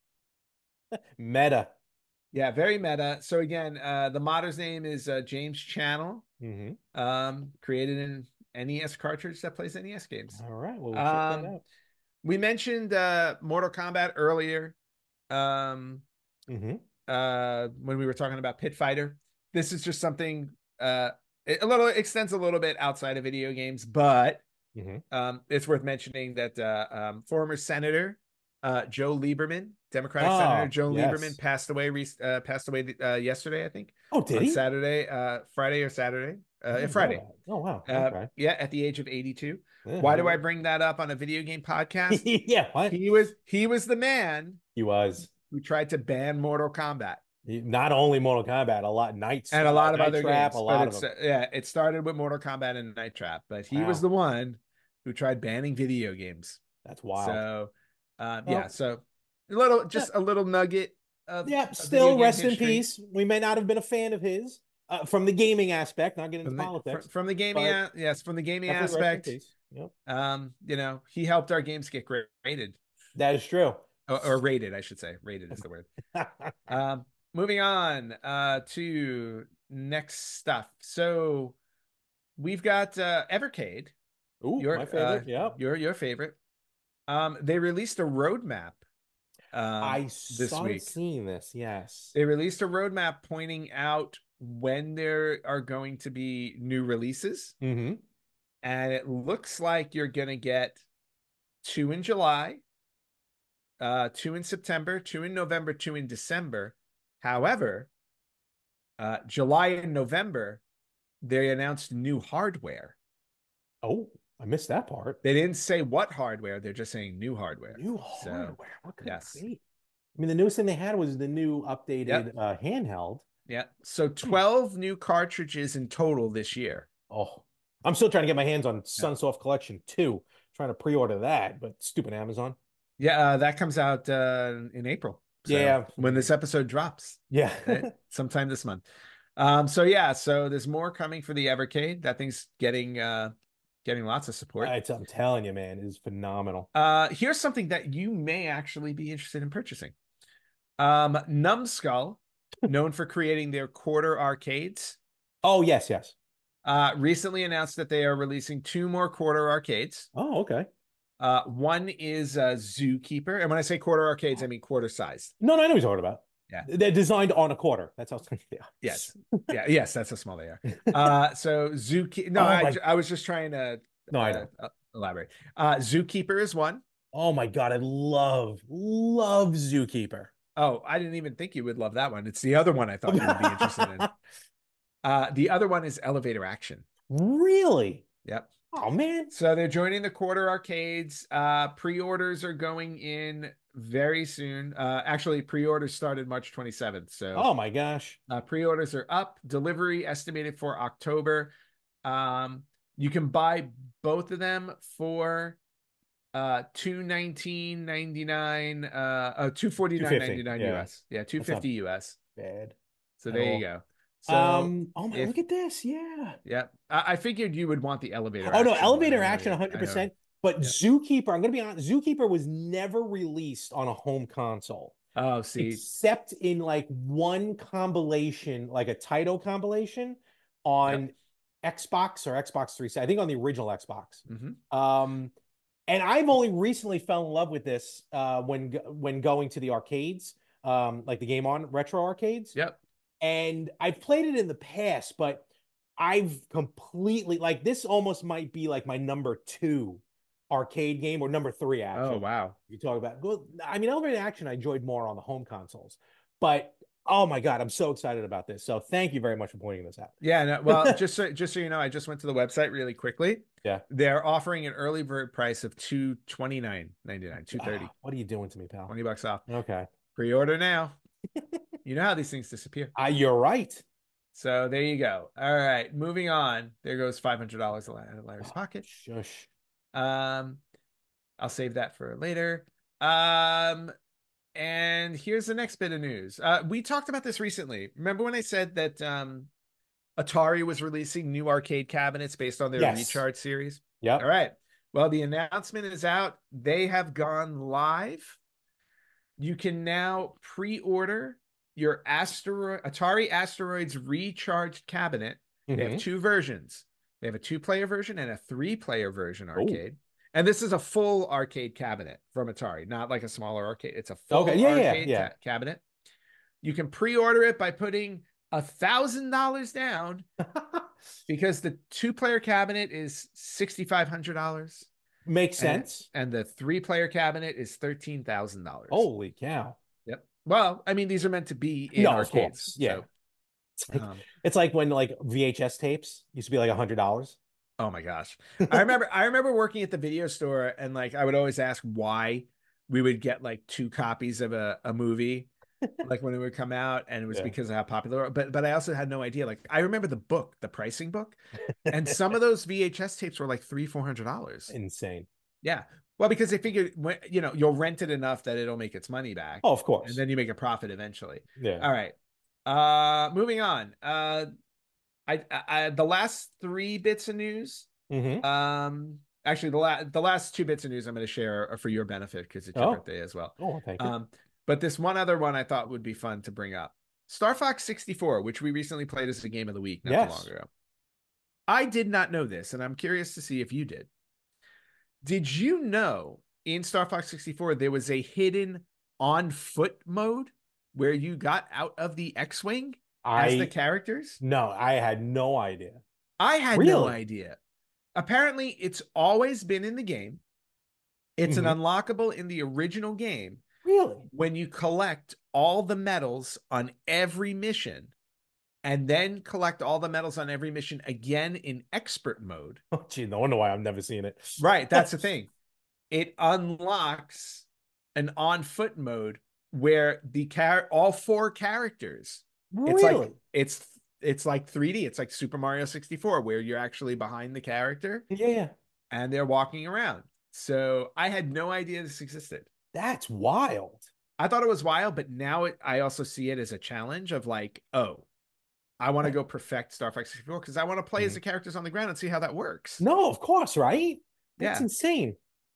Meta. Yeah, very meta. So again, uh, the modder's name is uh, James Channel. Mm-hmm. Um, created an N E S cartridge that plays N E S games. All right. Well, we'll um, check that out. We mentioned uh, Mortal Kombat earlier. Um, mm-hmm. uh, when we were talking about Pit Fighter. This is just something uh, a little it extends a little bit outside of video games, but mm-hmm. um, it's worth mentioning that uh, um, former Senator uh, Joe Lieberman, Democratic oh, Senator Joe yes. Lieberman, passed away. Uh, passed away uh, yesterday, I think. Oh, did on he? Saturday, uh, Friday or Saturday? Uh, Friday. Oh wow. Uh, okay. Yeah, at the age of eighty-two. Yeah, Why do I bring that up on a video game podcast? yeah. What? He was he was the man. He was. Who tried to ban Mortal Kombat. Not only Mortal Kombat, a lot Nights and a lot uh, of Night other Trap, games. a lot but of them. Yeah, it started with Mortal Kombat and Night Trap, but he wow. was the one who tried banning video games. That's wild. So, uh, well, yeah, so a little, just yeah. a little nugget of yeah. Of still, rest history. in peace. We may not have been a fan of his uh, from the gaming aspect, not getting into from the, politics. From, from the gaming, a- yes, from the gaming aspect. Yep. Um, you know, he helped our games get rated. That is true. Or, or rated, I should say. Rated is the word. um, moving on uh, to next stuff. So we've got uh, Evercade. Ooh, your, my favorite. Uh, yeah, your your favorite. Um, they released a roadmap. Um, I this started week. seeing this. Yes, they released a roadmap pointing out when there are going to be new releases, mm-hmm. and it looks like you're going to get two in July. Uh, two in September, two in November, two in December. However, uh, July and November, they announced new hardware. Oh, I missed that part. They didn't say what hardware. They're just saying new hardware. New hardware. So, what could yes. it be? I mean, the newest thing they had was the new updated yep. uh, handheld. Yeah. So twelve new cartridges in total this year. Oh, I'm still trying to get my hands on Sunsoft yep. Collection two. Trying to pre-order that, but stupid Amazon. Yeah, uh, that comes out uh, in April. So yeah, when this episode drops. Yeah, right? Sometime this month. Um, so yeah, so there's more coming for the Evercade. That thing's getting uh, getting lots of support. It's, I'm telling you, man, it is phenomenal. Uh, here's something that you may actually be interested in purchasing. Um, Numbskull, known for creating their quarter arcades. Oh yes, yes. Uh, recently announced that they are releasing two more quarter arcades. Oh, okay. Uh, one is uh, Zookeeper, and when I say quarter arcades, I mean quarter size. No, no, I know what you're talking about. Yeah, they're designed on a quarter. That's how small they are. Yes, yeah, yes, that's how small they are. Uh, so Zookeeper. No, oh, I, I was just trying to. No, uh, I know. Uh, elaborate. Uh, Zookeeper is one. Oh my God, I love, love Zookeeper. Oh, I didn't even think you would love that one. It's the other one I thought you would be interested in. Uh, the other one is Elevator Action. Really? Yep. Oh man. So they're joining the quarter arcades. Uh, pre-orders are going in very soon. Uh, actually, pre-orders started March twenty-seventh. So Oh my gosh. uh, pre-orders are up. Delivery estimated for October. Um, you can buy both of them for uh two nineteen ninety nine uh uh two forty nine ninety two fifty. nine Yeah. U S. Yeah, That's not two fifty U S. bad So at there you all. go. So Um, oh my, if look at this. Yeah. yeah, I, I figured you would want the elevator Oh no, action one. elevator I know action you I know. one hundred percent. But Yeah. Zookeeper, I'm gonna be honest, Zookeeper was never released on a home console, Oh, see. except in like one compilation, like a title compilation Yep. on Xbox or Xbox three sixty. I think on the original Xbox. Hmm. Um, and I've only recently fell in love with this uh, when when going to the arcades, um, like the Game On retro arcades. Yep. And I've played it in the past, but I've completely like this almost might be like my number two arcade game or number three Oh, actually. wow. You talk about well, I mean, Elevated Action I enjoyed more on the home consoles, but oh my God, I'm so excited about this. So thank you very much for pointing this out. Yeah, no, well, just so just so you know, I just went to the website really quickly. Yeah. They're offering an early bird price of two twenty nine ninety nine, two thirty, Oh, what are you doing to me, pal? twenty bucks off. Okay. Pre-order now. You know how these things disappear. Uh, you're right. So there you go. All right, moving on. There goes five hundred dollars out of Larry's Oh, pocket. shush. Um, I'll save that for later. Um, and here's the next bit of news. Uh, we talked about this recently. Remember when I said that um, Atari was releasing new arcade cabinets based on their Yes. Recharge series? All Yep. right. Well, the announcement is out. They have gone live. You can now pre-order your asteroid Atari Asteroids Recharged cabinet. They have Mm-hmm. two versions. They have a two-player version and a three-player version Oh. arcade. And this is a full arcade cabinet from Atari, not like a smaller arcade. It's a full Okay. Yeah, yeah, arcade yeah. ca- cabinet. You can pre-order it by putting a thousand dollars down because the two-player cabinet is sixty-five hundred dollars. Makes And, sense. and the three-player cabinet is thirteen thousand dollars. Holy cow. Yep. Well, I mean, these are meant to be in No, of arcades. course. Yeah. So, It's like um, it's like when like V H S tapes used to be like a hundred dollars. oh my gosh. I remember I remember working at the video store and like I would always ask why we would get like two copies of a, a movie like when it would come out, and it was Yeah. because of how popular, but but I also had no idea. Like I remember the book, the pricing book, and some of those V H S tapes were like three, four hundred dollars. Insane. Yeah. Well, because they figured when you know, you'll rent it enough that it'll make its money back. Oh, of And course. then you make a profit eventually. Yeah. All right. Uh moving on. Uh I, I the last three bits of news. Mm-hmm. Um actually the last the last two bits of news I'm going to share are for your benefit because it's your Oh. birthday as well. Oh, thank you. Um but this one other one I thought would be fun to bring up. Star Fox sixty-four, which we recently played as a game of the week not Yes. too long ago. I did not know this, and I'm curious to see if you did. Did you know in Star Fox sixty-four there was a hidden on foot mode where you got out of the X-Wing as the I characters? no, I had no idea. I had no Really? idea. Apparently, it's always been in the game. It's an Mhm. unlockable in the original game Really? when you collect all the medals on every mission and then collect all the medals on every mission again in expert mode. Oh, gee, no wonder why I've never seen it. Right, that's the thing. It unlocks an on foot mode where the char all four characters. It's Really? like it's it's like three D. It's like Super Mario sixty-four where you're actually behind the character Yeah, yeah. and they're walking around. So I had no idea this existed. That's wild. I thought it was wild, but now it, I also see it as a challenge of like, oh, I want to go perfect Star Fox sixty-four because I want to play Mhm. as the characters on the ground and see how that works. No, of course, right? That's Yeah. insane.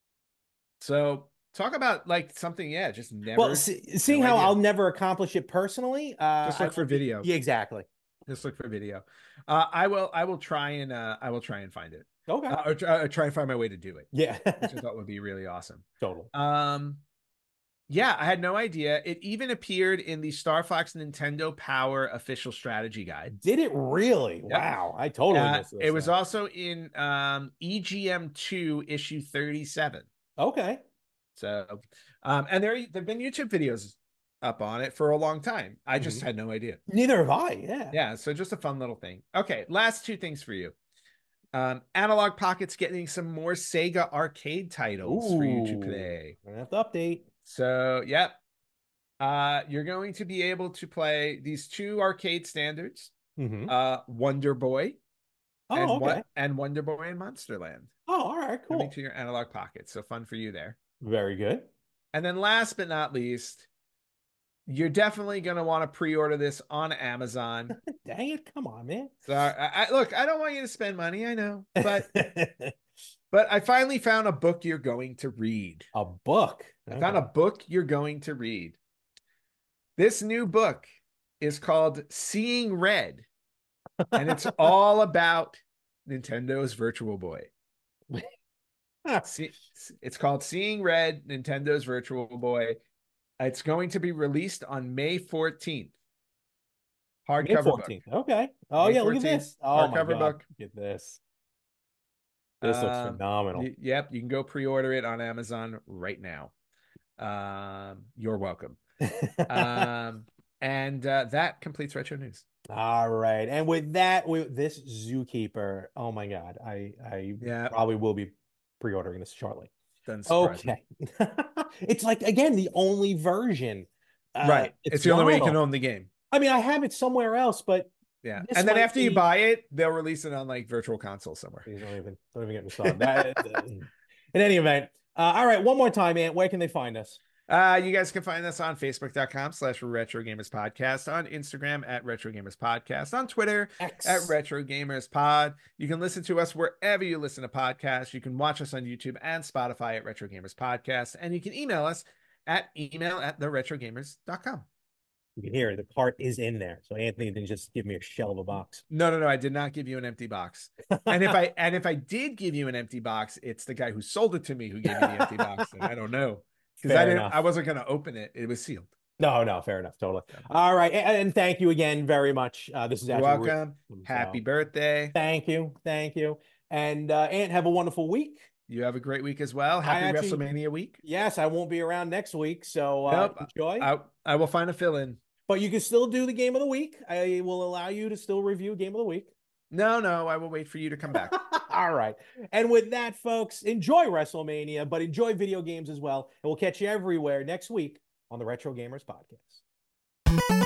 So talk about like something, yeah, just never. Well, see, seeing no how idea. I'll never accomplish it personally, uh, Just I look for will be- video. Yeah, exactly. Just look for video. Uh, I will. I will try and. Uh, I will try and find it. Okay. Uh, or try, or try and find my way to do it, Yeah. which I thought would be really awesome. Totally. Um, yeah, I had no idea. It even appeared in the Star Fox Nintendo Power official strategy guide. Did it really? Yep. Wow. I totally Uh, missed this. it was now. also in um, E G M two issue thirty-seven. Okay. So, um, and there there've been YouTube videos up on it for a long time. I just Mhm. had no idea. Neither have I. Yeah. Yeah, so just a fun little thing. Okay, last two things for you. Um, Analog Pocket's getting some more Sega arcade titles for you to Ooh, play. I have to update. So, yep. Uh, you're going to be able to play these two arcade standards, Mm-hmm. uh, Wonder Boy Oh, and okay. what and Wonder Boy and Monsterland Oh, all right, coming cool. to your Analog Pocket. So fun for you there. Very good. And then last but not least, you're definitely going to want to pre-order this on Amazon. Dang it. Come on, man. So I, I look, I don't want you to spend money, I know, but but I finally found a book you're going to read. A book. I found Okay. a book you're going to read. This new book is called Seeing Red, and it's all about Nintendo's Virtual Boy. See, it's called Seeing Red, Nintendo's Virtual Boy. It's going to be released on May fourteenth. May Hardcover book. fourteenth. Okay. Oh, May yeah, look at fourteenth, this. Oh, my hardcover God. book. Look at this. This looks Um, phenomenal. y- yep, you can go pre-order it on Amazon right now. Um, you're welcome. Um, and uh, that completes retro news. All right. And with that, with this Zookeeper, oh my God, I I Yeah, probably will be pre-ordering this shortly. doesn't surprise me. Okay. It's like, again, the only version. Uh, Right, it's it's the only way you can wild. own the game. I mean, I have it somewhere else, but Yeah, this and then might after you be. buy it, they'll release it on like Virtual Console somewhere. Please don't even don't even get me started. That, in any event, uh, all right. One more time, Ant. Where can they find us? Uh, you guys can find us on Facebook.com slash Retro Gamers Podcast, on Instagram at Retro Gamers Podcast, on Twitter X. at Retro Gamers Pod. You can listen to us wherever you listen to podcasts. You can watch us on YouTube and Spotify at Retro Gamers Podcast, and you can email us at email at the retro gamers dot com. You can hear it. The part is in there. So Anthony didn't just give me a shell of a box. No, no, no. I did not give you an empty box. And if I and if I did give you an empty box, it's the guy who sold it to me who gave me the empty box. And I don't know. Because I didn't enough. I wasn't gonna open it. It was sealed. No, no, fair enough. Totally. All right. And, and thank you again very much. Uh, this is You're actually welcome. Really, Happy so, birthday. thank you. Thank you. And uh, Ant, have a wonderful week. You have a great week as well. Happy actually, WrestleMania week. Yes, I won't be around next week. So uh, Nope. enjoy. I, I will find a fill in. But you can still do the game of the week. I will allow you to still review game of the week. No, no, I will wait for you to come back. All right. And with that, folks, enjoy WrestleMania, but enjoy video games as well. And we'll catch you everywhere next week on the Retro Gamers Podcast.